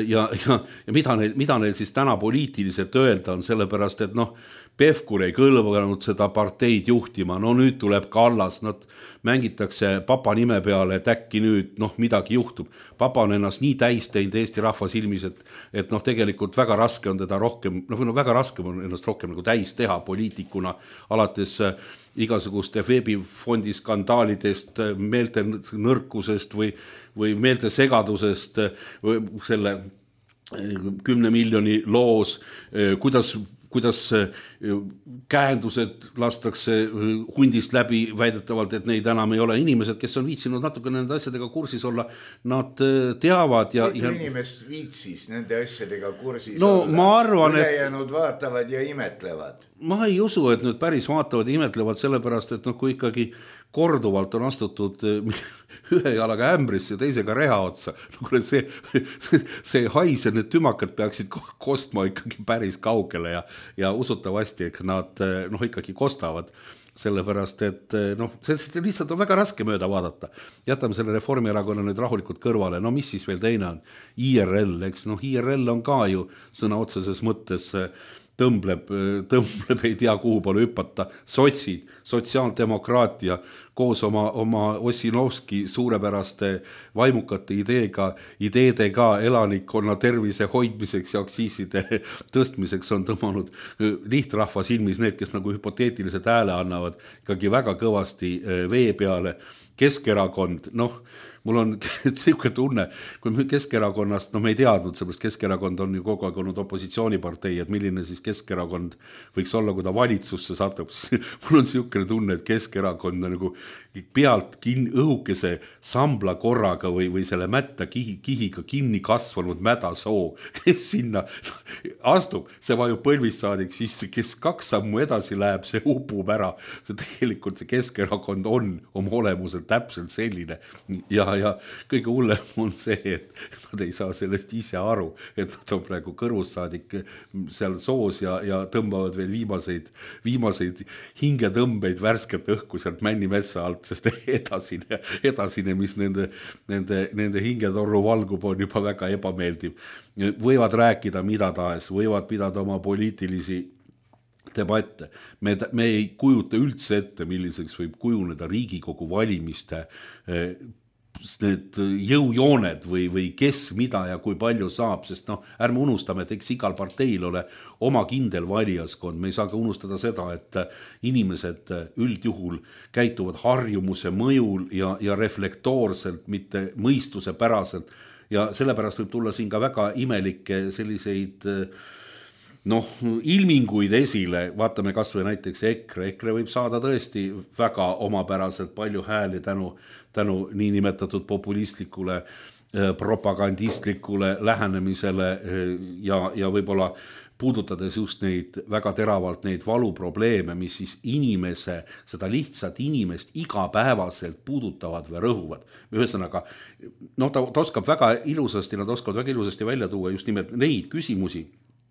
mida neil siis täna poliitiliselt öelda on, sellepärast, et Pevkur ei kõlvanud seda parteid juhtima, nüüd tuleb Kallas, mängitakse papa nime peale, et äkki nüüd midagi juhtub. Papa on ennast nii täis teinud Eesti rahva silmis, et tegelikult väga raske on teda rohkem, väga raske on ennast rohkem nagu täis teha poliitikuna, alates igasuguste veebifondi skandaalidest, meelte nõrkusest või meelte segadusest või selle 10 miljoni loos, kuidas käendused lastakse hundist läbi väidetavalt, et neid enam ei ole. Inimesed, kes on viitsinud natuke nende asjadega kursis olla, nad teavad mitu inimest viitsis nende asjadega kursis olla? Ma arvan, ülejäänud vaatavad ja imetlevad. Ma ei usu, et nüüd päris vaatavad ja imetlevad, sellepärast, et kui ikkagi korduvalt on astutud ühe jalaga ämbrisse ja teisega reha otsa. See hais ja need tümakad peaksid kostma ikkagi päris kaugele ja usutavasti, eks nad ikkagi kostavad, sellepärast, et see lihtsalt on väga raske mööda vaadata. Jätame selle Reformierakonna nüüd rahulikult kõrvale. Mis siis veel teine on? IRL, eks IRL on ka ju sõna otseses mõttes tõmbleb, ei tea kuhu poole hüpata. Sotsid, sotsiaaldemokraatia koos oma Ossinovski suurepäraste vaimukate ideedega elanikkonna tervise hoidmiseks ja aktsiiside tõstmiseks on tõmmanud lihtrahva silmis need, kes nagu hüpoteetiliselt hääle annavad, ikkagi väga kõvasti vee peale. Keskerakond, mul on siuke tunne, kui me Keskerakonnast, me ei teadnud, sellepärast Keskerakond on ju kogu aeg olnud opositsioonipartei, et milline siis Keskerakond võiks olla, kui ta valitsusse satub. Mul on siukene tunne, et Keskerakond on nagu pealt õhukese sambla korraga või selle mätta kihiga kinni kasvanud mädasoo, kes sinna astub, see vajub põlvist saadik, siis kes 2 sammu edasi läheb, see upub ära. Tegelikult see Keskerakond on oma olemuselt täpselt selline ja kõige hullem on see, et nad ei saa sellest ise aru, et nad on praegu kõrvussaadik seal soos ja tõmbavad veel viimaseid hingetõmbeid värsket õhku sealt Männimetsa alt, sest edasine, mis nende hingetorru valgub, on juba väga ebameeldiv. Võivad rääkida mida tahes, võivad pidada oma poliitilisi debatte. Me ei kujuta üldse ette, milliseks võib kujuneda Riigikogu valimiste need jõujooned või kes mida ja kui palju saab, sest ärme unustame, et eks igal parteil ole oma kindel valijaskond. Me ei saa ka unustada seda, et inimesed üldjuhul käituvad harjumuse mõjul ja reflektoorselt, mitte mõistuse päraselt. Ja sellepärast võib tulla siin ka väga imelikke selliseid ilminguid esile. Vaatame kas või näiteks EKRE võib saada tõesti väga omapäraselt palju hääli tänu niinimetatud populistlikule propagandistlikule lähenemisele ja võib-olla puudutades just neid väga teravalt neid valuprobleeme, mis siis seda lihtsat inimest igapäevaselt puudutavad või rõhuvad. Ühesõnaga, ta oskab väga ilusasti, nad oskavad väga ilusasti välja tuua just nimelt neid küsimusi,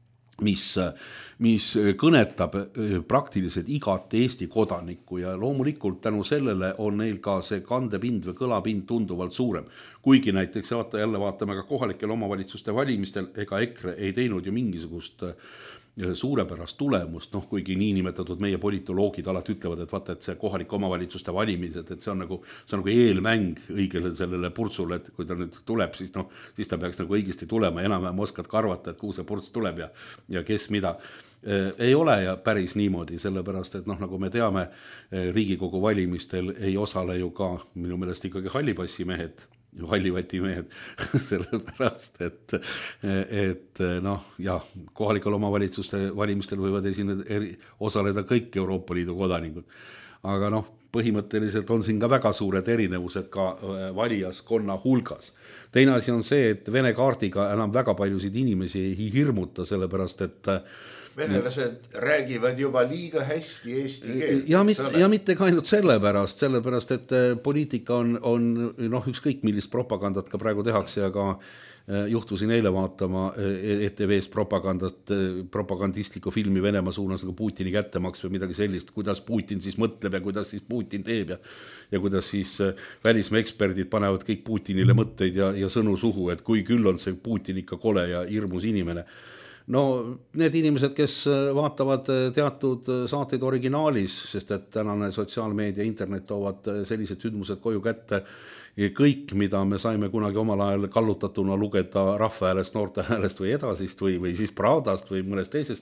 mis kõnetab praktiliselt igat Eesti kodanikku ja loomulikult tänu sellele on neil ka see kandepind või kõlapind tunduvalt suurem. Kuigi näiteks vaatame ka kohalikel omavalitsuste valimistel, ega EKRE ei teinud ju mingisugust suurepärast tulemust, kuigi niinimetatud meie politoloogid alati ütlevad, et vaata, et see kohalike omavalitsuste valimised, et see on nagu eelmäng õigele sellele purtsule, et kui ta nüüd tuleb, siis ta peaks nagu õigesti tulema, enam-vähem oskad karvata, et kuhu see purts tuleb ja kes mida. Ei ole ja päris niimoodi, sellepärast, et nagu me teame, Riigikogu valimistel ei osale ju ka minu meelest ikkagi hallipassimehed, hallivatimehed, sellepärast, et kohalikel omavalitsuste valimistel võivad osaleda kõik Euroopa Liidu kodanikud. Aga põhimõtteliselt on siin ka väga suured erinevused ka valijaskonna hulgas. Teine asi on see, et Vene kaardiga enam väga paljusid inimesi ei hirmuta, sellepärast, et venelased räägivad juba liiga hästi eesti keelt. Ja mitte ka ainult sellepärast, et poliitika on ükskõik millist propagandat ka praegu tehakse ja ka juhtusin eile vaatama ETV-s propagandistlikku filmi Venemaa suunas nagu Putini kättemaks või midagi sellist, kuidas Putin siis mõtleb ja kuidas siis Putin teeb ja kuidas siis välismaa eksperdid panevad kõik Putinile mõtteid ja sõnu suhu, et kui küll on see Putin ikka kole ja hirmus inimene. Need inimesed, kes vaatavad teatud saateid originaalis, sest et tänane sotsiaalmeedia, internet toovad sellised sündmused koju kätte, kõik, mida me saime kunagi omal ajal kallutatuna lugeda Rahvahäälest, Noortehäälest või Edasist või siis Pravdast või mõnest teisest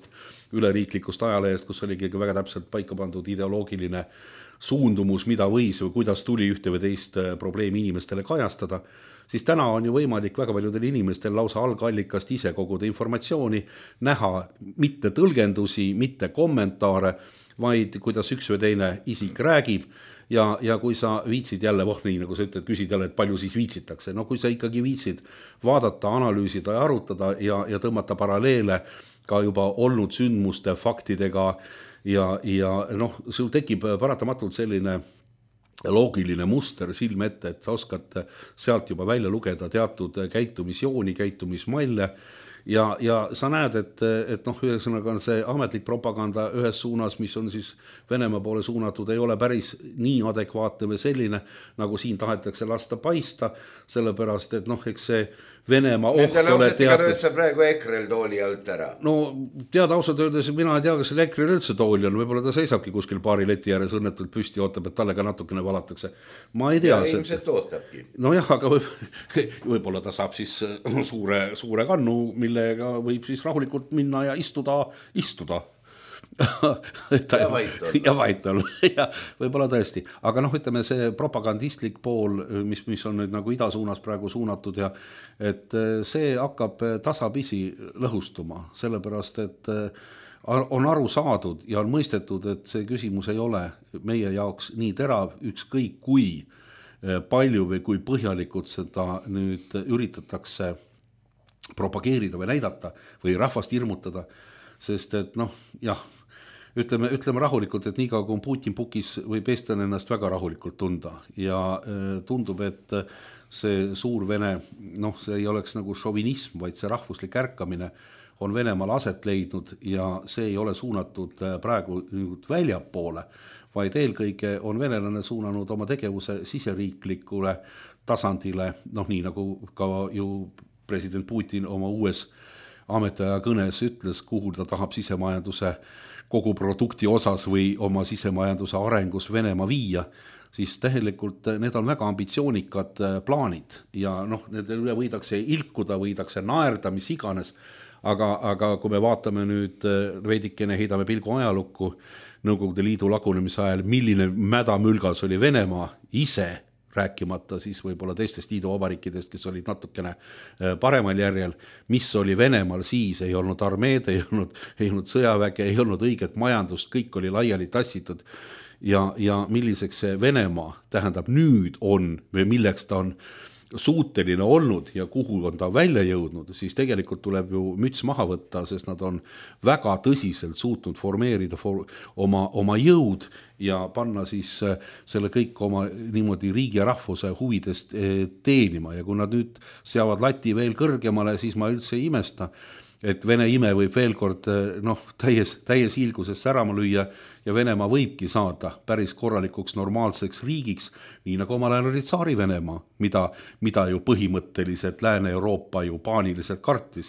üleriiklikust ajalehest, kus oligi väga täpselt paika pandud ideoloogiline suundumus, mida võis või kuidas tuli ühte või teist probleemi inimestele kajastada, siis täna on ju võimalik väga paljudel inimestel lausa algallikast ise koguda informatsiooni, näha mitte tõlgendusi, mitte kommentaare, vaid kuidas üks või teine isik räägib ja kui sa viitsid jälle, nii nagu sa ütled, küsid jälle, et palju siis viitsitakse. No kui sa ikkagi viitsid vaadata, analüüsida ja arutada ja tõmmata paralleele ka juba olnud sündmuste faktidega ja noh, sul tekib paratamatult selline loogiline muster silme ette, et sa oskad sealt juba välja lugeda teatud käitumisjooni, käitumismalle ja sa näed, et noh, ühesõnaga see ametlik propaganda ühes suunas, mis on siis Venemaa poole suunatud, ei ole päris nii adekvaatne või selline, nagu siin tahetakse lasta paista, sellepärast, et noh, eks see Venemaa Nendele ausetiga lööd sa praegu EKRE-l tooli alt ära. No tead ausalt öeldes, mina ei tea, kas selle EKRE-l üldse tooli on, võib-olla ta seisabki kuskil paari leti ääres õnnetult püsti, ootab, et talle ka natukene valatakse. Ma ei tea. Ja ilmselt ootabki. No jah, aga võib-olla ta saab siis suure kannu, millega võib siis rahulikult minna ja istuda. ja vait olla. Ja võib-olla tõesti. Aga noh, ütleme see propagandistlik pool, mis on nüüd nagu ida suunas praegu suunatud ja et see hakkab tasapisi lõhustuma, sellepärast et on aru saadud ja on mõistetud, et see küsimus ei ole meie jaoks nii terav, ükskõik kui palju või kui põhjalikult seda nüüd üritatakse propageerida või näidata või rahvast hirmutada, sest et noh, jah, ütleme rahulikult, et nii kaua kui Putin pukis võib eestlane ennast väga rahulikult tunda ja tundub, et see suur Vene, noh, see ei oleks nagu šovinism, vaid see rahvuslik ärkamine on Venemaal aset leidnud ja see ei ole suunatud praegu väljapoole, vaid eelkõige on venelane suunanud oma tegevuse siseriiklikule tasandile, noh nii nagu ka ju president Putin oma uues ametiaja kõnes ütles, kuhu ta tahab sisemajanduse kogu produkti osas või oma sisemajanduse arengus Venemaa viia, siis tegelikult need on väga ambitsioonikad plaanid ja noh, need üle võidakse ilkuda, võidakse naerda, mis iganes, aga kui me vaatame nüüd veidikene, heidame pilgu ajalukku Nõukogude Liidu lagunemise ajal, milline mädamülgas oli Venemaa ise, rääkimata siis võib-olla teistest liiduvabariikidest, kes olid natukene paremal järjel, mis oli Venemaal siis, ei olnud armeed, ei olnud sõjaväge, ei olnud õiget majandust, kõik oli laiali tassitud ja milliseks see Venemaa tähendab nüüd on või milleks ta on suuteline olnud ja kuhu on ta välja jõudnud, siis tegelikult tuleb ju müts maha võtta, sest nad on väga tõsiselt suutnud formeerida oma jõud ja panna siis selle kõik oma niimoodi riigi ja rahvuse huvidest teenima ja kui nad nüüd seavad lati veel kõrgemale, siis ma üldse ei imesta, et Vene ime võib veel kord täies hiilguses särama lüüa ja Venemaa võibki saada päris korralikuks normaalseks riigiks, nii nagu omal ajal oli Tsaari Venemaa, mida ju põhimõtteliselt Lääne-Euroopa ju paaniliselt kartis,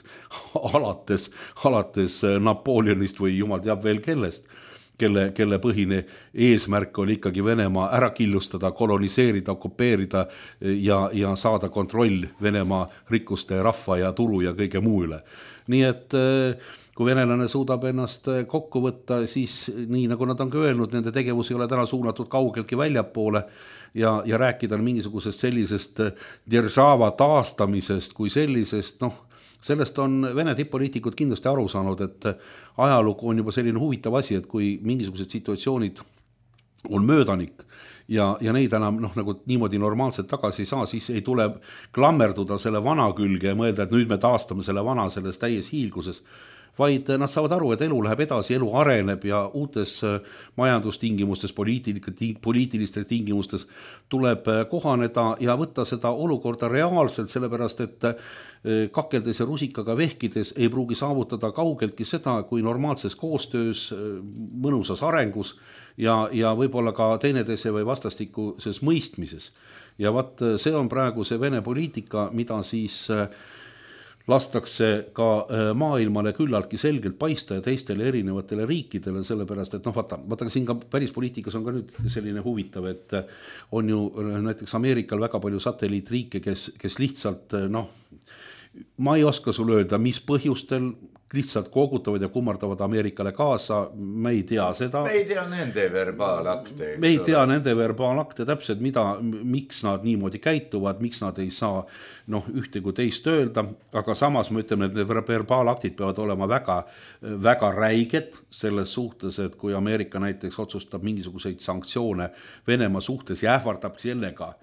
alates Napoleonist või jumal teab veel kellest, kelle põhine eesmärk oli ikkagi Venemaa ära killustada, koloniseerida, okupeerida ja saada kontroll Venemaa rikkuste, rahva ja turu ja kõige muu üle. Nii et kui venelane suudab ennast kokku võtta, siis nii nagu nad on ka öelnud, nende tegevus ei ole täna suunatud kaugeltki väljapoole ja rääkida mingisugusest sellisest держава taastamisest kui sellisest, noh, sellest on Vene tipp-poliitikud kindlasti aru saanud, et ajalugu on juba selline huvitav asi, et kui mingisugused situatsioonid on möödanik ja neid enam nagu niimoodi normaalselt tagasi ei saa, siis ei tule klammerduda selle vana külge ja mõelda, et nüüd me taastame selle vana selles täies hiilguses, vaid nad saavad aru, et elu läheb edasi, elu areneb ja uutes majandustingimustes, poliitilistes tingimustes tuleb kohaneda ja võtta seda olukorda reaalselt, sellepärast et kakeldes ja rusikaga vehkides ei pruugi saavutada kaugeltki seda, kui normaalses koostöös, mõnusas arengus ja võib-olla ka teineteise või vastastikuses mõistmises. Ja see on praegu see Vene poliitika, mida siis lastakse ka maailmale küllaltki selgelt paista ja teistele erinevatele riikidele, sellepärast, et vaata siin ka päris poliitikas on ka nüüd selline huvitav, et on ju näiteks Ameerikal väga palju satelliitriike, kes lihtsalt, ma ei oska sulle öelda, mis põhjustel, lihtsalt koogutavad ja kummardavad Ameerikale kaasa, me ei tea seda. Me ei tea nende verbaalakte. Me ei tea nende verbaalakte täpselt, miks nad niimoodi käituvad, miks nad ei saa ühte kui teist öelda, aga samas me ütleme, et need verbaalaktid peavad olema väga, väga räiged selles suhtes, et kui Ameerika näiteks otsustab mingisuguseid sanktsioone Venemaa suhtes ja ähvardab sellega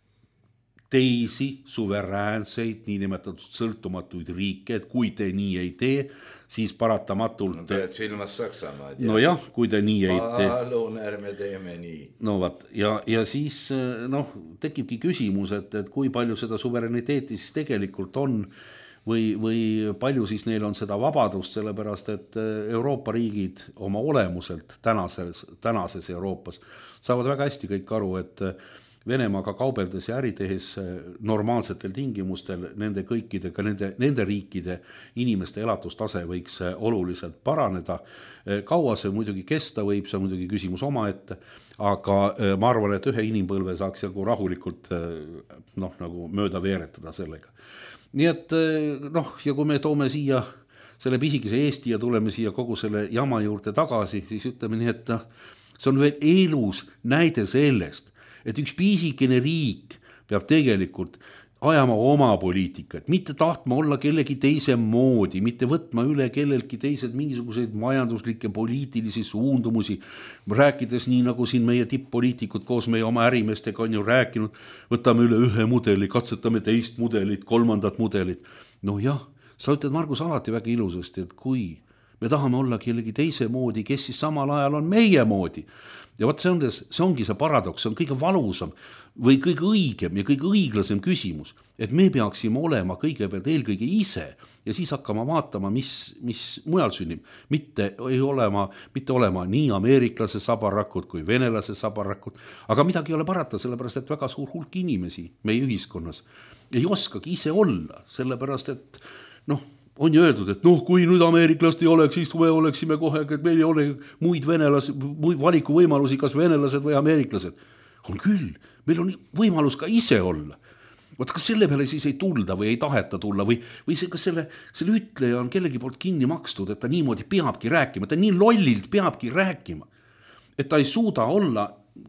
teisi suveräänseid, niinimetatud sõltumatuid riike, et kui te nii ei tee, siis paratamatult... Pead silmas Saksamaad. Nojah, kui te nii ei tee... Palun, ärme teeme nii. No vaat, ja siis tekibki küsimus, et kui palju seda suverääniteeti siis tegelikult on või palju siis neil on seda vabadust, sellepärast et Euroopa riigid oma olemuselt tänases Euroopas saavad väga hästi kõik aru, et Venemaaga kaubeldes ja äritehes normaalsetel tingimustel nende kõikidega, nende riikide inimeste elatustase võiks oluliselt paraneda. Kaua see muidugi kesta võib, see muidugi küsimus omaette, aga ma arvan, et ühe inimpõlve saaks jagu rahulikult nagu mööda veeretada sellega. Nii et ja kui me toome siia selle pisikese Eesti ja tuleme siia kogu selle jama juurde tagasi, siis ütleme nii, et see on veel elus näide sellest, et üks pisikene riik peab tegelikult ajama oma poliitikat, mitte tahtma olla kellegi teise moodi, mitte võtma üle kellelgi teised mingisuguseid majanduslikke poliitilisi suundumusi, rääkides nii nagu siin meie tipp-poliitikud koos meie oma ärimeestega on ju rääkinud, võtame üle ühe mudeli, katsetame teist mudelit, kolmandat mudelit. Jah, sa ütled, Margus, alati väga ilusasti, et kui me tahame olla kellegi teise moodi, kes siis samal ajal on meie moodi. Ja võt see ongi see paradoks, see on kõige valusam või kõige õigem ja kõige õiglasem küsimus, et me peaksime olema kõigepealt eelkõige ise ja siis hakkama vaatama, mis mujal sünnib. Mitte olema nii ameeriklase sabarakud kui venelase sabarakud, aga midagi ei ole parata, sellepärast et väga suur hulk inimesi meie ühiskonnas ei oskagi ise olla, sellepärast et on ju öeldud, et kui nüüd ameeriklast ei oleks, siis me oleksime kohe, et meil ei ole muid valikuvõimalusi, kas venelased või ameeriklased. On küll, meil on võimalus ka ise olla. Kas selle peale siis ei tulda või ei taheta tulla või kas selle ütleja on kellegi poolt kinni makstud, et ta niimoodi peabki rääkima, ta nii lollilt peabki rääkima, et ta ei suuda olla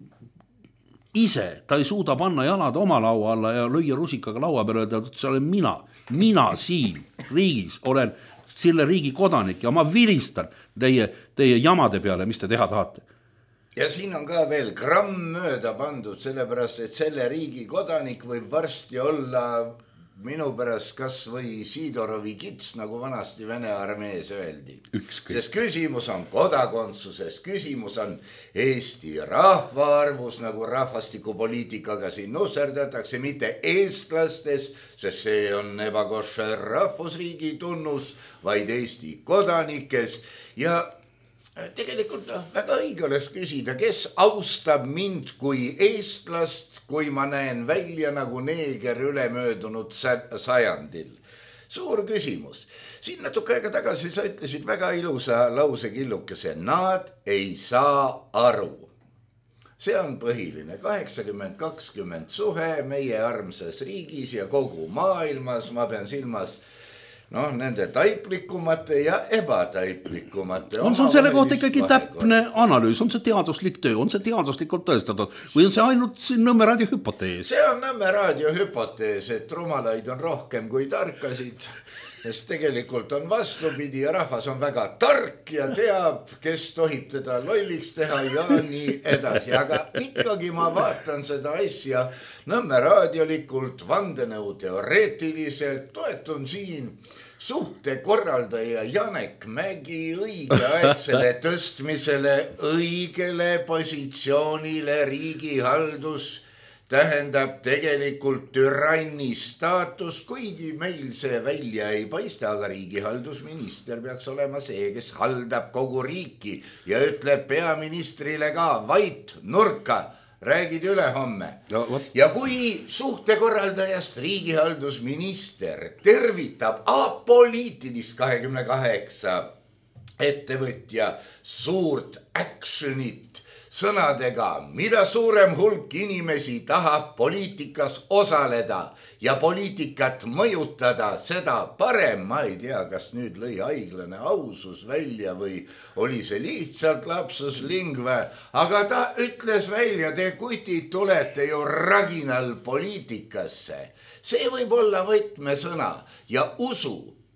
ise, ta ei suuda panna jalad oma laua alla ja lüüa rusikaga laua peale, et see olen mina siin riigis olen selle riigi kodanik ja ma vilistan teie jamade peale, mis te teha tahate. Ja siin on ka veel gramm mööda pandud, sellepärast, et selle riigi kodanik võib varsti olla minu pärast kas või Sidorovi kits, nagu vanasti Vene armees öeldi. Sest küsimus on kodakondsuses, küsimus on Eesti rahvaarvus, nagu rahvastikupoliitikaga siin nusserdatakse, mitte eestlastes, sest see on ebakošer rahvusriigi tunnus, vaid Eesti kodanikes. Ja tegelikult väga õige oleks küsida, kes austab mind kui eestlast, kui ma näen välja nagu neeger ülemöödunud sajandil. Suur küsimus. Siin natuke aega tagasi sa ütlesid väga ilusa lausekillukese, nad ei saa aru. See on põhiline 80-20 suhe meie armsas riigis ja kogu maailmas, ma pean silmas nende taiplikumate ja ebataiplikumate. On selle kohta ikkagi täpne analüüs, on see teaduslik töö, on see teaduslikult tõestatud või on see ainult Nõmme raadio hüpotees? See on Nõmme raadio hüpotees, et rumalaid on rohkem kui tarkasid, sest tegelikult on vastupidi ja rahvas on väga tark ja teab, kes tohib teda lolliks teha ja nii edasi. Aga ikkagi ma vaatan seda asja Nõmme raadiolikult, vandenõu teoreetiliselt, toetun siin suhtekorraldaja Janek Mägi õigeaegsele tõstmisele õigele positsioonile. Riigihaldus tähendab tegelikult türanni staatus, kuigi meil see välja ei paista, aga riigihaldusminister peaks olema see, kes haldab kogu riiki ja ütleb peaministrile ka vait nurka. Räägid üle homme. Ja kui suhtekorraldajast riigihaldusminister tervitab apoliitilist 28 ettevõtja suurt actionit Sõnadega, mida suurem hulk inimesi tahab poliitikas osaleda ja poliitikat mõjutada, seda parem. Ma ei tea, kas nüüd lõi haiglane ausus välja või oli see lihtsalt lapsus lingve, aga ta ütles välja, te kutid tulete ju raginal poliitikasse. See võib olla võtmesõna ja usu.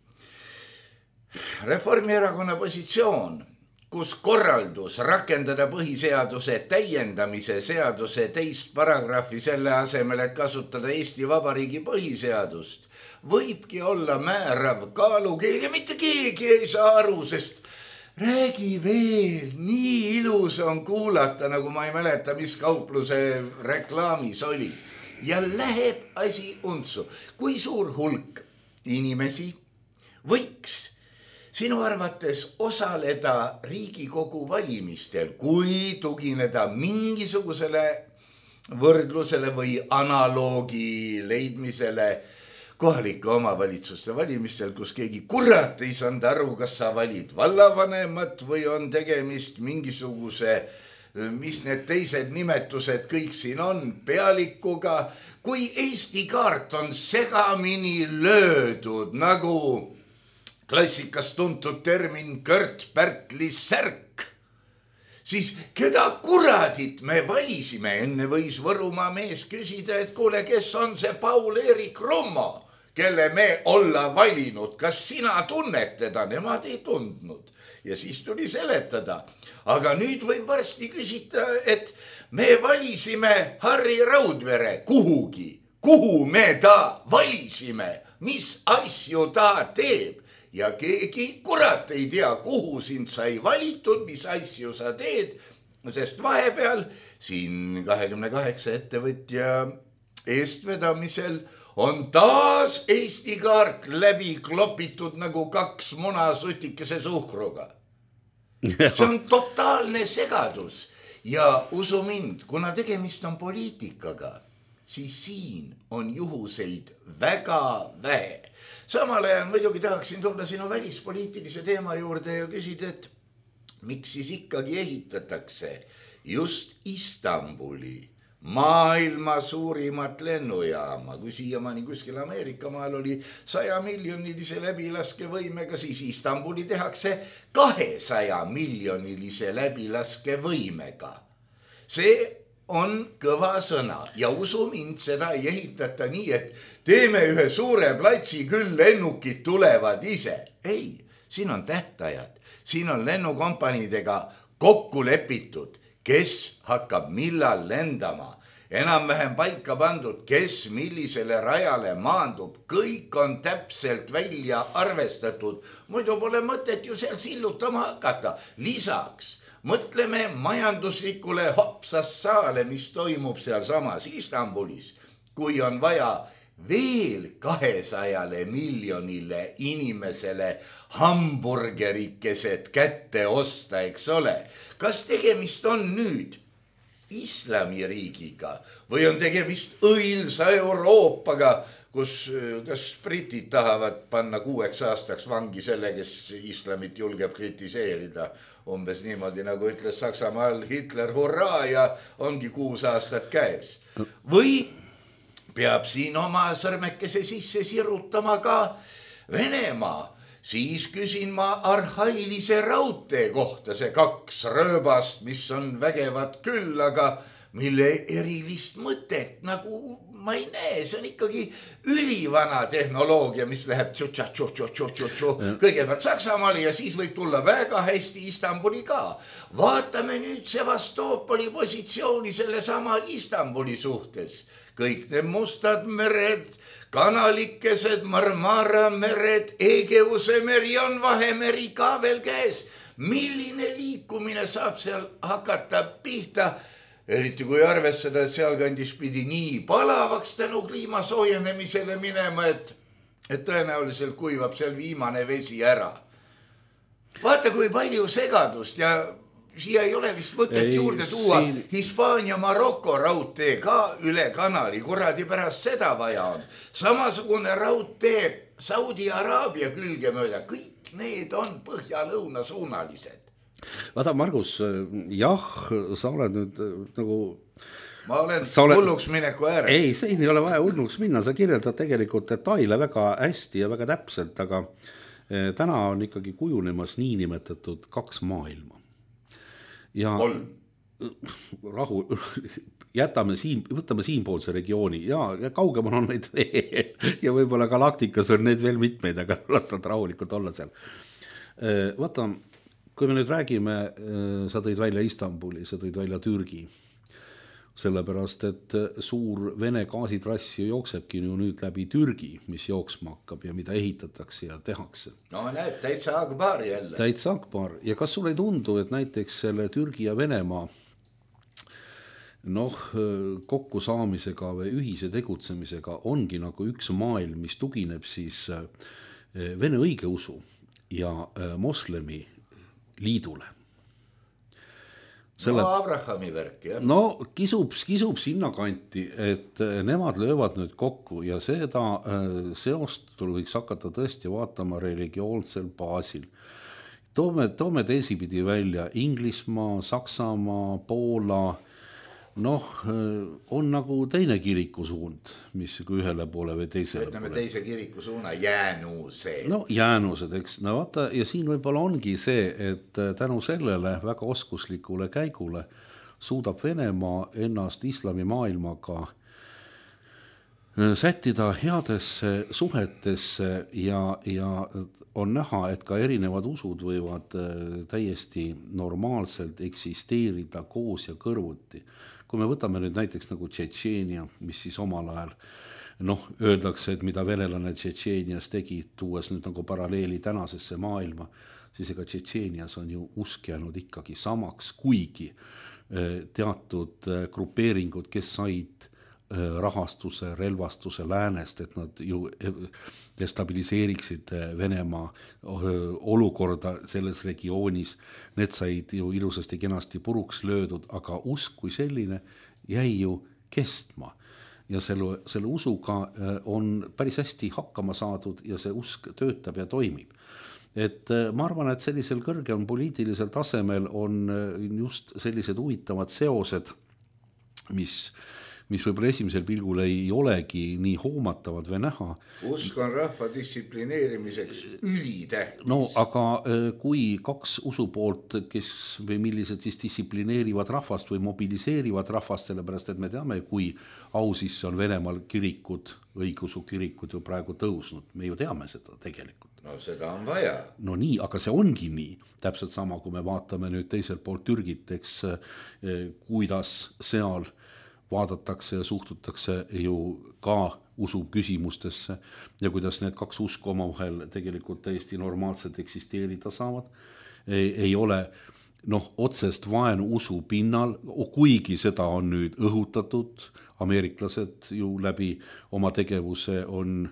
Reformierakonna positsioon, kus korraldus rakendada põhiseaduse täiendamise seaduse 2. paragrahvi selle asemel, et kasutada Eesti Vabariigi põhiseadust, võibki olla määrav kaalukeel ja mitte keegi ei saa aru, sest räägi veel, nii ilus on kuulata, nagu ma ei mäleta, mis kaupluse reklaamis oli. Ja läheb asi untsu. Kui suur hulk inimesi võiks sinu arvates osaleda Riigikogu valimistel, kui tugineda mingisugusele võrdlusele või analoogi leidmisele kohalike omavalitsuste valimistel, kus keegi kurat ei saanud aru, kas sa valid vallavanemat või on tegemist mingisuguse, mis need teised nimetused kõik siin on, pealikuga, kui Eesti kaart on segamini löödud nagu klassikas tuntud termin Kört-Pärtli särk, siis keda kuradit me valisime? Enne võis Võrumaa mees küsida, et kuule, kes on see Paul-Eerik Rummo, kelle me olla valinud, kas sina tunned teda? Nemad ei tundnud ja siis tuli seletada. Aga nüüd võib varsti küsida, et me valisime Harri Raudvere kuhugi, kuhu me ta valisime, mis asju ta teeb. Ja keegi kurat ei tea, kuhu sind sai valitud, mis asju sa teed, sest vahepeal siin 28 ettevõtja eestvedamisel on taas Eesti kaart läbi klopitud nagu 2 muna sutikese suhkruga. See on totaalne segadus ja usu mind, kuna tegemist on poliitikaga, siis siin on juhuseid väga vähe. Samal ajal muidugi tahaksin tulla sinu välispoliitilise teema juurde ja küsida, et miks siis ikkagi ehitatakse just Istanbuli maailma suurimat lennujaama, kui siiamaani kuskil Ameerika maal oli 100 miljonilise läbilaskevõimega, siis Istanbuli tehakse 200 miljonilise läbilaskevõimega. See on kõva sõna ja usu mind, seda ei ehitata nii, et teeme ühe suure platsi, küll lennukid tulevad ise. Ei, siin on tähtajad, siin on lennukompaniidega kokku lepitud, kes hakkab millal lendama, enam-vähem paika pandud, kes millisele rajale maandub, kõik on täpselt välja arvestatud, muidu pole mõtet ju seal sillutama hakata. Lisaks mõtleme majanduslikule hopsassaale, mis toimub seal samas Istanbulis, kui on vaja veel 200 miljonile inimesele hamburgerikeset kätte osta, eks ole. Kas tegemist on nüüd islamiriigiga või on tegemist õilsa Euroopaga, kus kas britid tahavad panna 6 aastaks vangi selle, kes islamit julgeb kritiseerida. Umbes niimoodi, nagu ütles Saksamaal Hitler hurraa ja ongi 6 aastat käes. Või peab siin oma sõrmekese sisse sirutama ka Venemaa. Siis küsin ma arhailise raudtee kohta, see 2 rööbast, mis on vägevad küll, aga mille erilist mõtet nagu ma ei näe, see on ikkagi ülivana tehnoloogia, mis läheb kõigepealt Saksamaale ja siis võib tulla väga hästi Istanbuli ka. Vaatame nüüd Sevastopoli positsiooni selle sama Istanbuli suhtes. Kõik need Mustad mered, kanalikesed, Marmara mered, Egeuse meri on Vahemeri ka veel käes. Milline liikumine saab seal hakata pihta? Eriti kui arvestada, et sealkandis pidi nii palavaks tänu kliima soojenemisele minema, et tõenäoliselt kuivab seal viimane vesi ära. Vaata, kui palju segadust ja siia ei ole vist mõtet juurde tuua. Hispaania-Maroko raudtee ka üle kanali, kuradi pärast seda vaja on. Samasugune raudtee Saudi Araabia külge mööda, kõik need on põhja-lõuna suunalised. Vaata, Margus, jah, sa oled nüüd nagu... Ma olen hulluks mineku ääre. Ei, siin ei ole vaja hulluks minna, sa kirjeldad tegelikult detaile väga hästi ja väga täpselt, aga täna on ikkagi kujunemas niinimetatud 2 maailma. Ja 3. Rahu, võtame siinpoolse regiooni ja kaugemal on neid veel ja võib-olla galaktikas on neid veel mitmeid, aga lastad rahulikult olla seal. Vaata, kui me nüüd räägime, sa tõid välja Istanbuli, sa tõid välja Türgi, sellepärast, et suur Vene gaasitrass ju jooksebki ju nüüd läbi Türgi, mis jooksma hakkab ja mida ehitatakse ja tehakse. No näed, täitsa Akbar jälle. Täitsa Akbar. Ja kas sulle ei tundu, et näiteks selle Türgi ja Venemaa kokku saamisega või ühise tegutsemisega ongi nagu üks maailm, mis tugineb siis Vene õigeusu ja moslemi liidule. Abrahami värk, jah. No kisub sinna kanti, et nemad löövad nüüd kokku ja seda seost võiks hakata tõesti vaatama religioonsel baasil. Toome teisipidi välja Inglismaa, Saksamaa, Poola, on nagu teine kirikusuund, mis ühele poole või teisele poole. Teise kirikusuuna jäänused. Jäänused, eks. Vaata, ja siin võib-olla ongi see, et tänu sellele väga oskuslikule käigule suudab Venemaa ennast islamimaailmaga sättida headesse suhetesse ja on näha, et ka erinevad usud võivad täiesti normaalselt eksisteerida koos ja kõrvuti. Kui me võtame nüüd näiteks nagu Tšetšeenia, mis siis omal ajal, öeldakse, et mida venelane Tšetšeenias tegi, tuues nüüd nagu paralleeli tänasesse maailma, siis ega Tšetšeenias on ju usk jäänud ikkagi samaks, kuigi teatud grupeeringud, kes said rahastuse, relvastuse läänest, et nad ju destabiliseeriksid Venemaa olukorda selles regioonis. Need said ju ilusasti kenasti puruks löödud, aga usk kui selline jäi ju kestma. Ja selle usuga on päris hästi hakkama saadud ja see usk töötab ja toimib. Et ma arvan, et sellisel kõrgem poliitilisel tasemel on just sellised huvitavad seosed, mis võib-olla esimesel pilgul ei olegi nii hoomatavad või näha. Usk on rahva distsiplineerimiseks ülitähtis. Aga kui 2 usupoolt, kes või millised siis distsiplineerivad rahvast või mobiliseerivad rahvast, sellepärast et me teame, kui au sisse on Venemaal kirikud, õigeusu kirikud ju praegu tõusnud. Me ju teame seda tegelikult. No seda on vaja. No nii, aga see ongi nii. Täpselt sama, kui me vaatame nüüd teiselt poolt Türgit, eks kuidas seal vaadatakse ja suhtutakse ju ka usu küsimustesse ja kuidas need 2 usku omavahel tegelikult täiesti normaalselt eksisteerida saavad. Ei ole otsest vaenu usu pinnal, kuigi seda on nüüd õhutatud. Ameeriklased ju läbi oma tegevuse on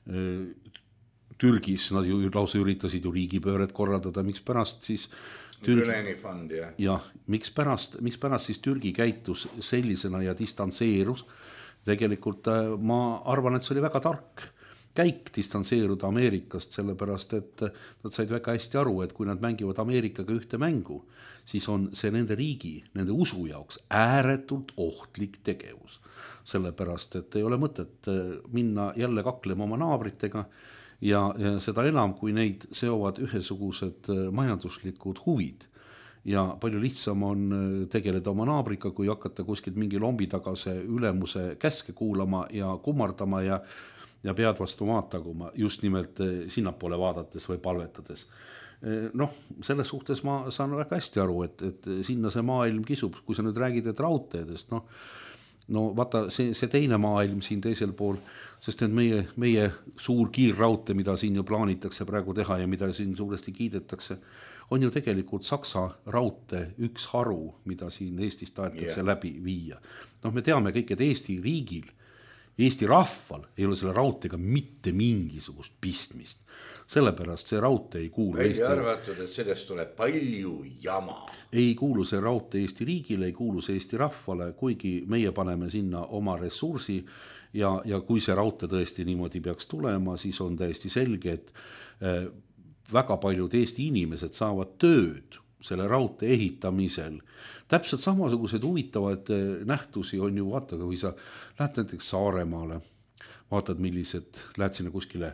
Türgis, nad ju lausa üritasid ju riigipööret korraldada, miks pärast siis Fond, jah, miks pärast siis Türgi käitus sellisena ja distantseerus. Tegelikult ma arvan, et see oli väga tark käik distantseeruda Ameerikast, sellepärast et nad said väga hästi aru, et kui nad mängivad Ameerikaga ühte mängu, siis on see nende riigi, nende usu jaoks ääretult ohtlik tegevus. Sellepärast, et ei ole mõtet minna jälle kaklema oma naabritega ja seda enam, kui neid seovad ühesugused majanduslikud huvid. Ja palju lihtsam on tegeleda oma naabriga, kui hakata kuskilt mingi lombitagase ülemuse käske kuulama ja kummardama ja pead vastu maataguma just nimelt sinnapoole vaadates või palvetades. Selles suhtes ma saan väga hästi aru, et sinna see maailm kisub, kui sa nüüd räägid, et raudteedest, vaata see teine maailm siin teisel pool, sest et meie suur kiirraudtee, mida siin ju plaanitakse praegu teha ja mida siin suuresti kiidetakse, on ju tegelikult Saksa raudtee üks haru, mida siin Eestis tahetakse läbi viia. Me teame kõik, et Eesti riigil, Eesti rahval ei ole selle raudteega mitte mingisugust pistmist. Sellepärast see raudtee ei kuulu Eesti... arvatud, et sellest tuleb palju jama. Ei kuulu see raudtee Eesti riigile, ei kuulu see Eesti rahvale, kuigi meie paneme sinna oma ressursi ja kui see raudtee tõesti niimoodi peaks tulema, siis on täiesti selge, et väga paljud Eesti inimesed saavad tööd selle raudtee ehitamisel. Täpselt samasugused huvitavad nähtusi on ju, vaata, kui sa lähed näiteks Saaremaale, vaatad millised, lähed sinna kuskile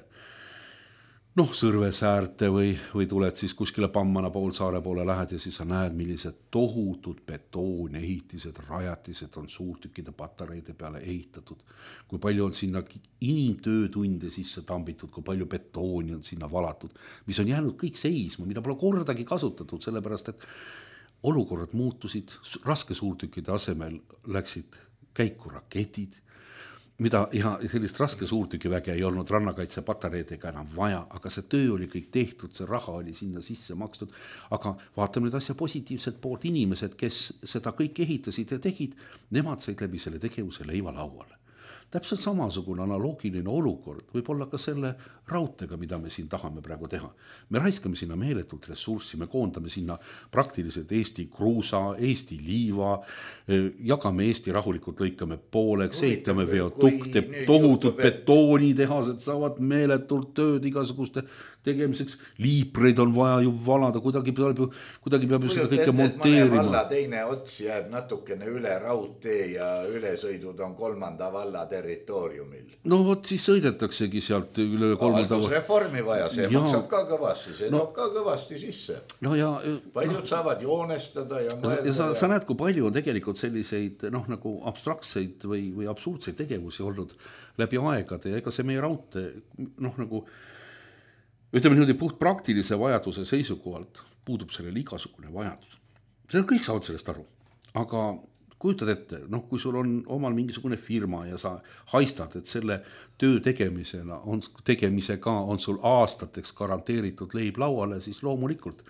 Sõrvesäärte või tuled siis kuskile Pammana Poolsaare poole lähed ja siis sa näed, millised tohutud betoonehitised, rajatised on suurtükkide patareide peale ehitatud. Kui palju on sinna inimtöötunde sisse tambitud, kui palju betooni on sinna valatud, mis on jäänud kõik seisma, mida pole kordagi kasutatud, sellepärast et olukorrad muutusid, raske suurtükkide asemel läksid käiku raketid, mida ja sellist raske suurtükiväge ei olnud rannakaitse patareidega enam vaja, aga see töö oli kõik tehtud, see raha oli sinna sisse makstud, aga vaatame nüüd asja positiivset poolt, inimesed, kes seda kõik ehitasid ja tegid, nemad said läbi selle tegevuse leiva lauale. Täpselt samasugune analoogiline olukord võib olla ka selle raudtega, mida me siin tahame praegu teha. Me raiskame sinna meeletult ressurssi, me koondame sinna praktiliselt Eesti kruusa, Eesti liiva, jagame Eesti rahulikult, lõikame pooleks, ehitame veotukte, tohutud betoonitehased saavad meeletult tööd igasuguste tegemiseks, liipreid on vaja ju valada, kuidagi peab ju seda kõike monteerima. Valla teine ots jääb natukene üle raudtee ja ülesõidud on 3. valla territooriumil. No vot, siis sõidetaksegi sealt üle 3. Haldusreformi vaja, see maksab ka kõvasti, see toob ka kõvasti sisse. No ja, paljud saavad joonestada ja mõelda. Ja sa näed, kui palju on tegelikult selliseid nagu abstraktseid või absurdseid tegevusi olnud läbi aegade ja ega see meie raudtee nagu ütleme niimoodi puht praktilise vajaduse seisukohalt puudub sellele igasugune vajadus. See kõik saavad sellest aru, aga kujutad ette, kui sul on omal mingisugune firma ja sa haistad, et selle töö tegemisega on sul aastateks garanteeritud leib lauale, siis loomulikult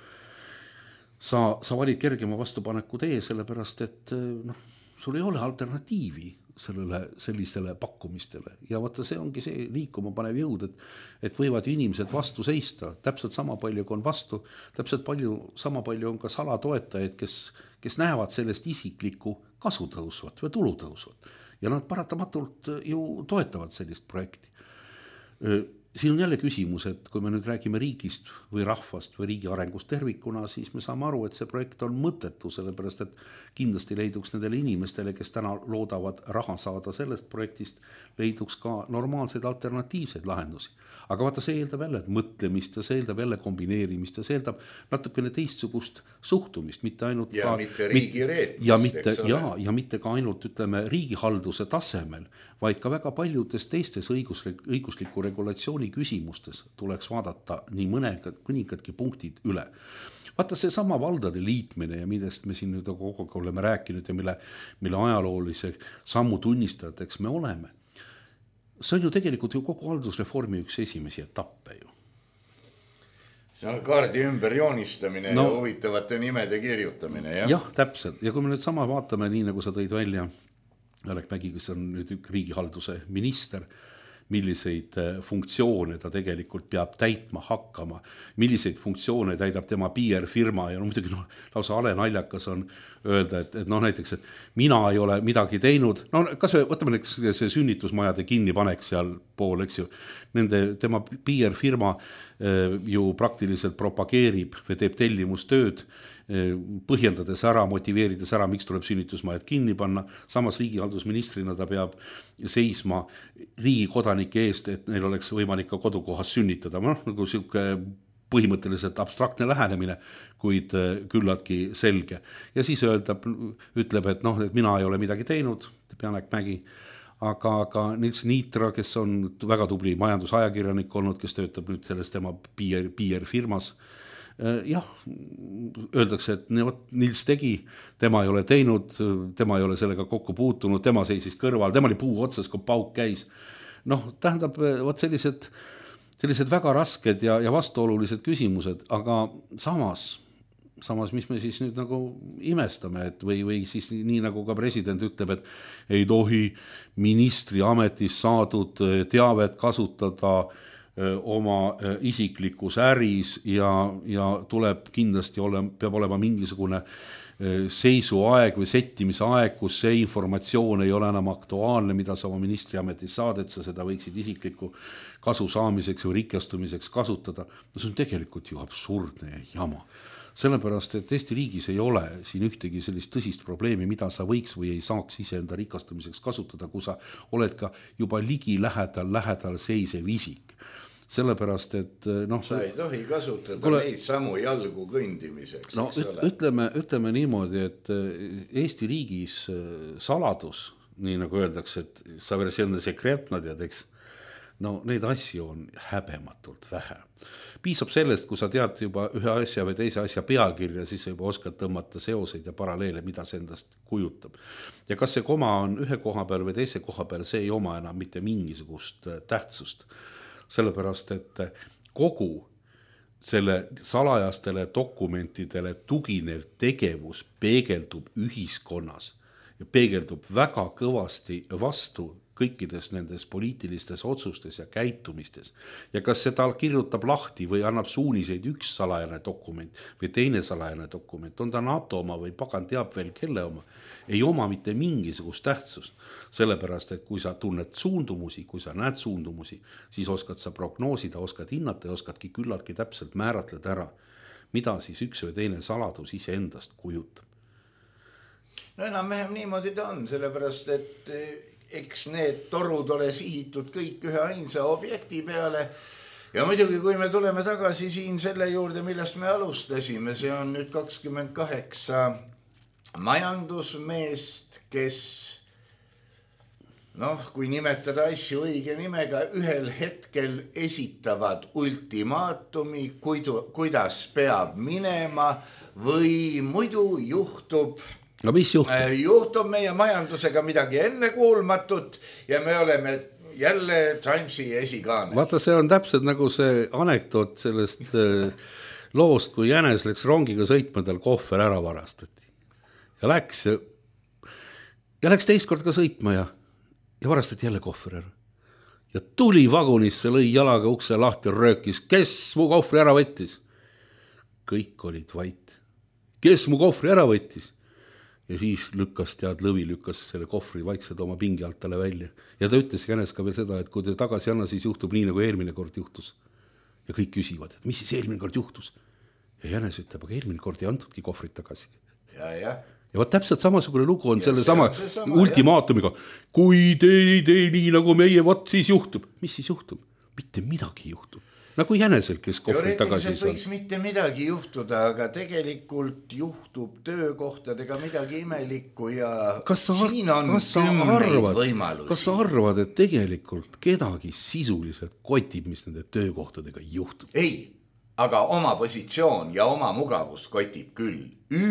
sa valid kergema vastupaneku tee, sellepärast et sul ei ole alternatiivi sellisele pakkumistele ja vaata, see ongi see liikuma panev jõud, et võivad inimesed vastu seista, täpselt sama palju kui on vastu, sama palju on ka salatoetajaid, kes näevad sellest isiklikku kasu tõusvat või tulu tõusvat ja nad paratamatult ju toetavad sellist projekti. Siin on jälle küsimus, et kui me nüüd räägime riigist või rahvast või riigi arengust tervikuna, siis me saame aru, et see projekt on mõttetu, sellepärast et kindlasti leiduks nendele inimestele, kes täna loodavad raha saada sellest projektist, leiduks ka normaalseid alternatiivseid lahendusi. Aga vaata, see eeldab jälle mõtlemist ja see eeldab jälle kombineerimist ja see eeldab natukene teistsugust suhtumist, mitte ainult ja mitte riigi reetmist, ja mitte ka ainult, ütleme, riigihalduse tasemel, vaid ka väga paljudes teistes õigusliku regulatsiooni küsimustes tuleks vaadata nii mõningadki punktid üle. Vaata, see sama valdade liitmine ja millest me siin nüüd kogu oleme rääkinud ja mille ajaloolise sammu tunnistajateks me oleme. See on ju tegelikult ju kogu haldusreformi üks esimesi etappe ju. See on kaardi ümber joonistamine ja huvitavate nimede kirjutamine. Jah, täpselt. Ja kui me nüüd sama vaatame, nii nagu sa tõid välja, Janek Mägi, kes on nüüd riigihalduse minister, milliseid funktsioone ta tegelikult peab täitma hakkama, milliseid funktsioone täidab tema PR-firma ja muidugi lausa alenaljakas on öelda, et näiteks, et mina ei ole midagi teinud, kas me võtame see sünnitusmajade kinnipanek seal pool, eks ju, tema PR-firma ju praktiliselt propageerib või teeb tellimustööd, põhjendades ära, motiveerides ära, miks tuleb sünnitusmajad kinni panna, samas riigihaldusministrina ta peab seisma riigi kodanike eest, et neil oleks võimalik ka kodukohas sünnitada. Nagu siuke põhimõtteliselt abstraktne lähenemine, kuid küllaltki selge. Ja siis ütleb, et mina ei ole midagi teinud, Janek Mägi, aga Nils Niitra, kes on väga tubli majandusajakirjanik olnud, kes töötab nüüd selles tema PR-firmas, jah, öeldakse, et Nils tegi, tema ei ole teinud, tema ei ole sellega kokku puutunud, tema seisis kõrval, tema oli puu otsas, kui pauk käis. Tähendab, sellised väga rasked ja vastuolulised küsimused, aga samas, mis me siis nüüd nagu imestame, või siis nii nagu ka president ütleb, et ei tohi ministri ametis saadud teavet kasutada oma isiklikus äris ja tuleb kindlasti peab olema mingisugune seisuaeg või settimise aeg, kus see informatsioon ei ole enam aktuaalne, mida sa oma ministriametis saad, et sa seda võiksid isikliku kasu saamiseks või rikastumiseks kasutada. See on tegelikult ju absurdne jama. sellepärast, et Eesti riigis ei ole siin ühtegi sellist tõsist probleemi, mida sa võiks või ei saaks iseenda rikastamiseks kasutada, kui sa oled ka juba ligi lähedal seisev isik. Sellepärast, et sa ei tohi kasutada neid samu jalgu kõndimiseks. No ütleme niimoodi, et Eesti riigis saladus, nii nagu öeldakse, et soveressione sekretna tead, eks, neid asju on häbematult vähe. Piisab sellest, kui sa tead juba ühe asja või teise asja pealkirja, siis sa juba oskad tõmmata seoseid ja paralleele, mida see endast kujutab. Ja kas see koma on ühe koha peal või teise koha peal, see ei oma enam mitte mingisugust tähtsust. Sellepärast, et kogu selle salajastele dokumentidele tuginev tegevus peegeldub ühiskonnas ja peegeldub väga kõvasti vastu kõikides nendes poliitilistes otsustes ja käitumistes. Ja kas seda kirjutab lahti või annab suuniseid üks salajane dokument või teine salajane dokument, on ta NATO oma või pagan teab veel kelle oma, ei oma mitte mingisugust tähtsust. Sellepärast, et kui sa tunned suundumusi, kui sa näed suundumusi, siis oskad sa prognoosida, oskad hinnata ja oskadki küllaltki täpselt määratleda ära, mida siis üks või teine saladus ise endast kujutab. No enam-vähem niimoodi ta on, sellepärast, et eks need torud ole sihitud kõik ühe ainsa objekti peale ja muidugi, kui me tuleme tagasi siin selle juurde, millest me alustasime, see on nüüd 28 majandusmeest, kes kui nimetada asju õige nimega, ühel hetkel esitavad ultimaatumi, kuidas peab minema või muidu juhtub No mis juhtub? Juhtub meie majandusega midagi ennekuulmatut ja me oleme jälle Timesi esikaanes. Vaata, see on täpselt nagu see anekdoot sellest loost, kui jänes läks rongiga sõitma, tal kohver ära varastati. Ja läks teist kord ka sõitma ja varastati jälle kohver ära. Ja tuli vagunisse, lõi jalaga ukse lahti ja röökis, kes mu kohvri ära võttis? Kõik olid vait. Kes mu kohvri ära võttis? Ja siis lõvi lükkas selle kohvri vaikselt oma pingi alt talle välja. Ja ta ütles jänes ka veel seda, et kui te tagasi anna, siis juhtub nii, nagu eelmine kord juhtus. Ja kõik küsivad, et mis siis eelmine kord juhtus? Ja jänes ütleb, aga eelmine kord ei antudki kohvrit tagasi. Ja vaat täpselt samasugune lugu on selle sama ultimaatumiga. Kui te ei tee nii, nagu meie, vaat siis juhtub. Mis siis juhtub? Mitte midagi juhtub. Nagu jänesel, kes kohvrit tagasi saab. Võiks mitte midagi juhtuda, aga tegelikult juhtub töökohtadega midagi imelikku ja siin on 10 võimalusi. Kas sa arvad, et tegelikult kedagi sisuliselt kotib, mis nende töökohtadega juhtub? Ei, aga oma positsioon ja oma mugavus kotib küll.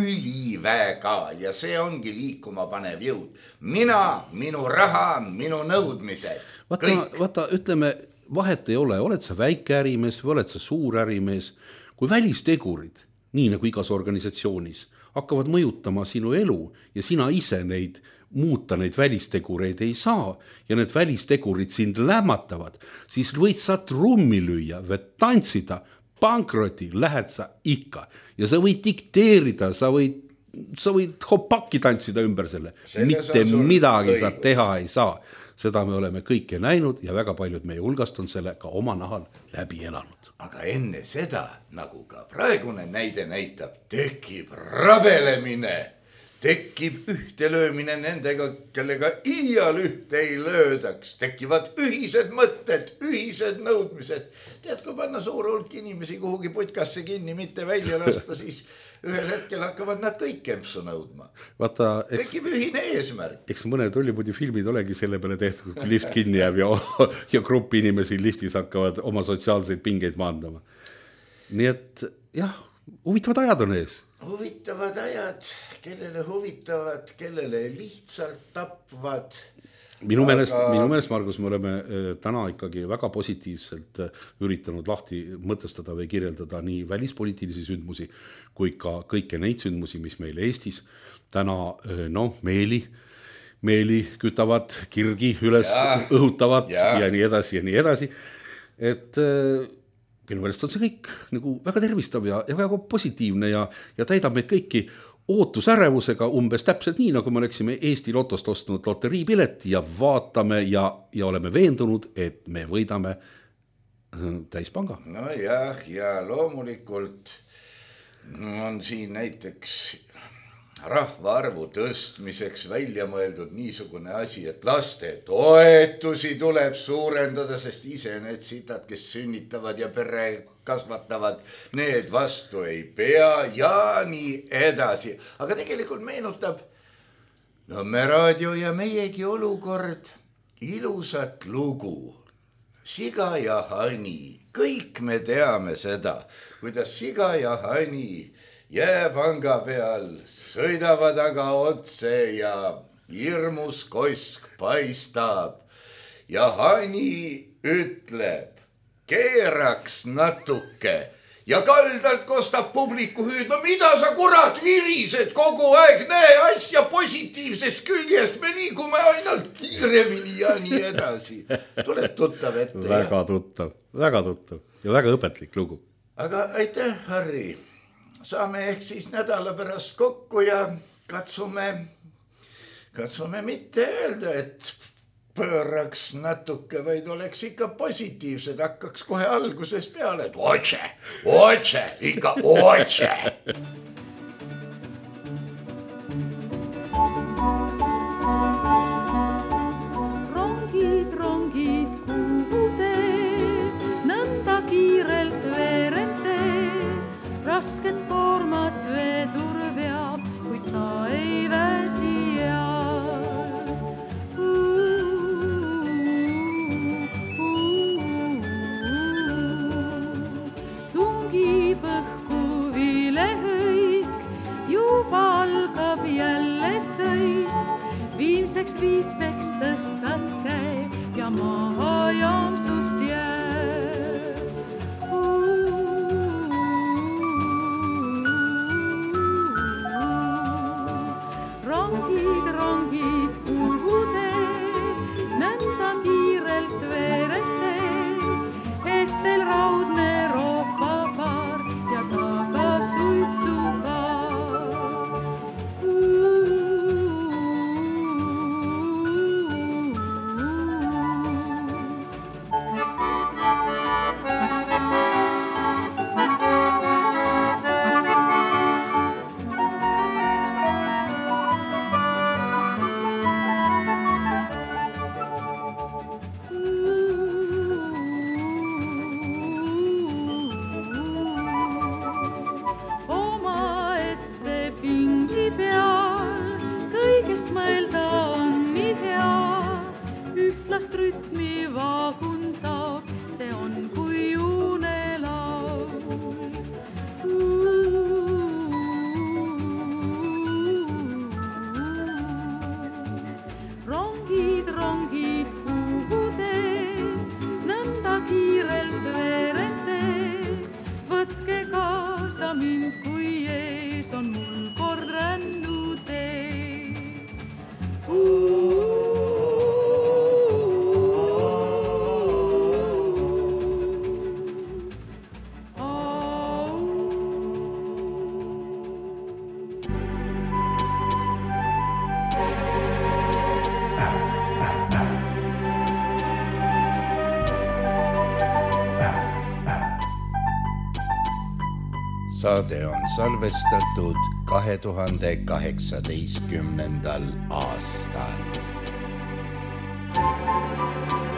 Üliväega ja see ongi liikuma panev jõud. Minu raha, minu nõudmised. Vaata, ütleme, vahet ei ole, oled sa väike ärimees või oled sa suur ärimees, kui välistegurid, nii nagu igas organisatsioonis, hakkavad mõjutama sinu elu ja sina ise muuta neid välistegureid ei saa ja need välistegurid sind lämmatavad, siis võid sa trummi lüüa või tantsida, pankroti lähed sa ikka ja sa võid dikteerida, sa võid hopaki tantsida ümber selle. Mitte midagi sa teha ei saa. Seda me oleme kõike näinud ja väga paljud meie hulgast on selle ka oma nahal läbi elanud. Aga enne seda, nagu ka praegune näide näitab, tekib rabelemine, tekib ühtelöömine nendega, kellega iial ühte ei löödaks, tekivad ühised mõtted, ühised nõudmised. Tead, kui panna suur hulk inimesi kuhugi putkasse kinni, mitte välja lasta, siis ühel hetkel hakkavad nad kõik kempsu nõudma. Tekib ühine eesmärk. Eks mõned Hollywoodi filmid olegi selle peale tehtud, kui lift kinni jääb ja gruppi inimesi liftis hakkavad oma sotsiaalseid pingeid maandama. Nii et jah, huvitavad ajad on ees. Huvitavad ajad, kellele huvitavad, kellele lihtsalt tapvad. Minu meelest, Margus, me oleme täna ikkagi väga positiivselt üritanud lahti mõtestada või kirjeldada nii välispoliitilisi sündmusi kui ka kõike neid sündmusi, mis meil Eestis täna meeli kütavad, kirgi üles õhutavad ja nii edasi ja nii edasi. Et minu meelest on see kõik nagu väga tervistav ja väga positiivne ja täidab meid kõiki ootusärevusega umbes täpselt nii, nagu me oleksime Eesti Lotost ostnud loteriipileti ja vaatame ja oleme veendunud, et me võidame täispanga. No jah, ja loomulikult on siin näiteks rahvaarvu tõstmiseks välja mõeldud niisugune asi, et laste toetusi tuleb suurendada, sest ise need sitad, kes sünnitavad ja pere kasvatavad, need vastu ei pea ja nii edasi. Aga tegelikult meenutab Nõmme raadio ja meiegi olukord ilusat lugu. Siga ja hani. Kõik me teame seda, kuidas siga ja hani jääpanga peal sõidavad aga otse ja hirmus kosk paistab. Ja hani ütleb, keeraks natuke ja kaldalt kostab publiku hüüd. No mida sa kurat virised kogu aeg, näe asja positiivsest küljest, me liigume ainult kiiremini ja nii edasi. Tuleb tuttav ette. Väga tuttav ja väga õpetlik lugu. Aga aitäh, Harri. Saame ehk siis nädala pärast kokku ja katsume mitte öelda, et pööraks natuke, vaid oleks ikka positiivsed, hakkaks kohe alguses peale, et otse, ikka otse. Rongid, kuhu te nõnda kiirelt veerete, rasket koormat veetur veab, kuid ta ei väsi ja põhku vilehõik, juba algab jälle sõit, viimseks viipeks tõstad käe ja maha jaamsust jääb. Rongid, kuhu te nõnda kiirelt veerete, eestel raudne roopapaar ja taga suitsuga. Rütmi vaaguntab, see on kui unelaul. Rongid, kuhu te nõnda kiirelt veerete, võtke kaasa mind, kui ees on mul kord rännutee. Saade on salvestatud 2018. aastal.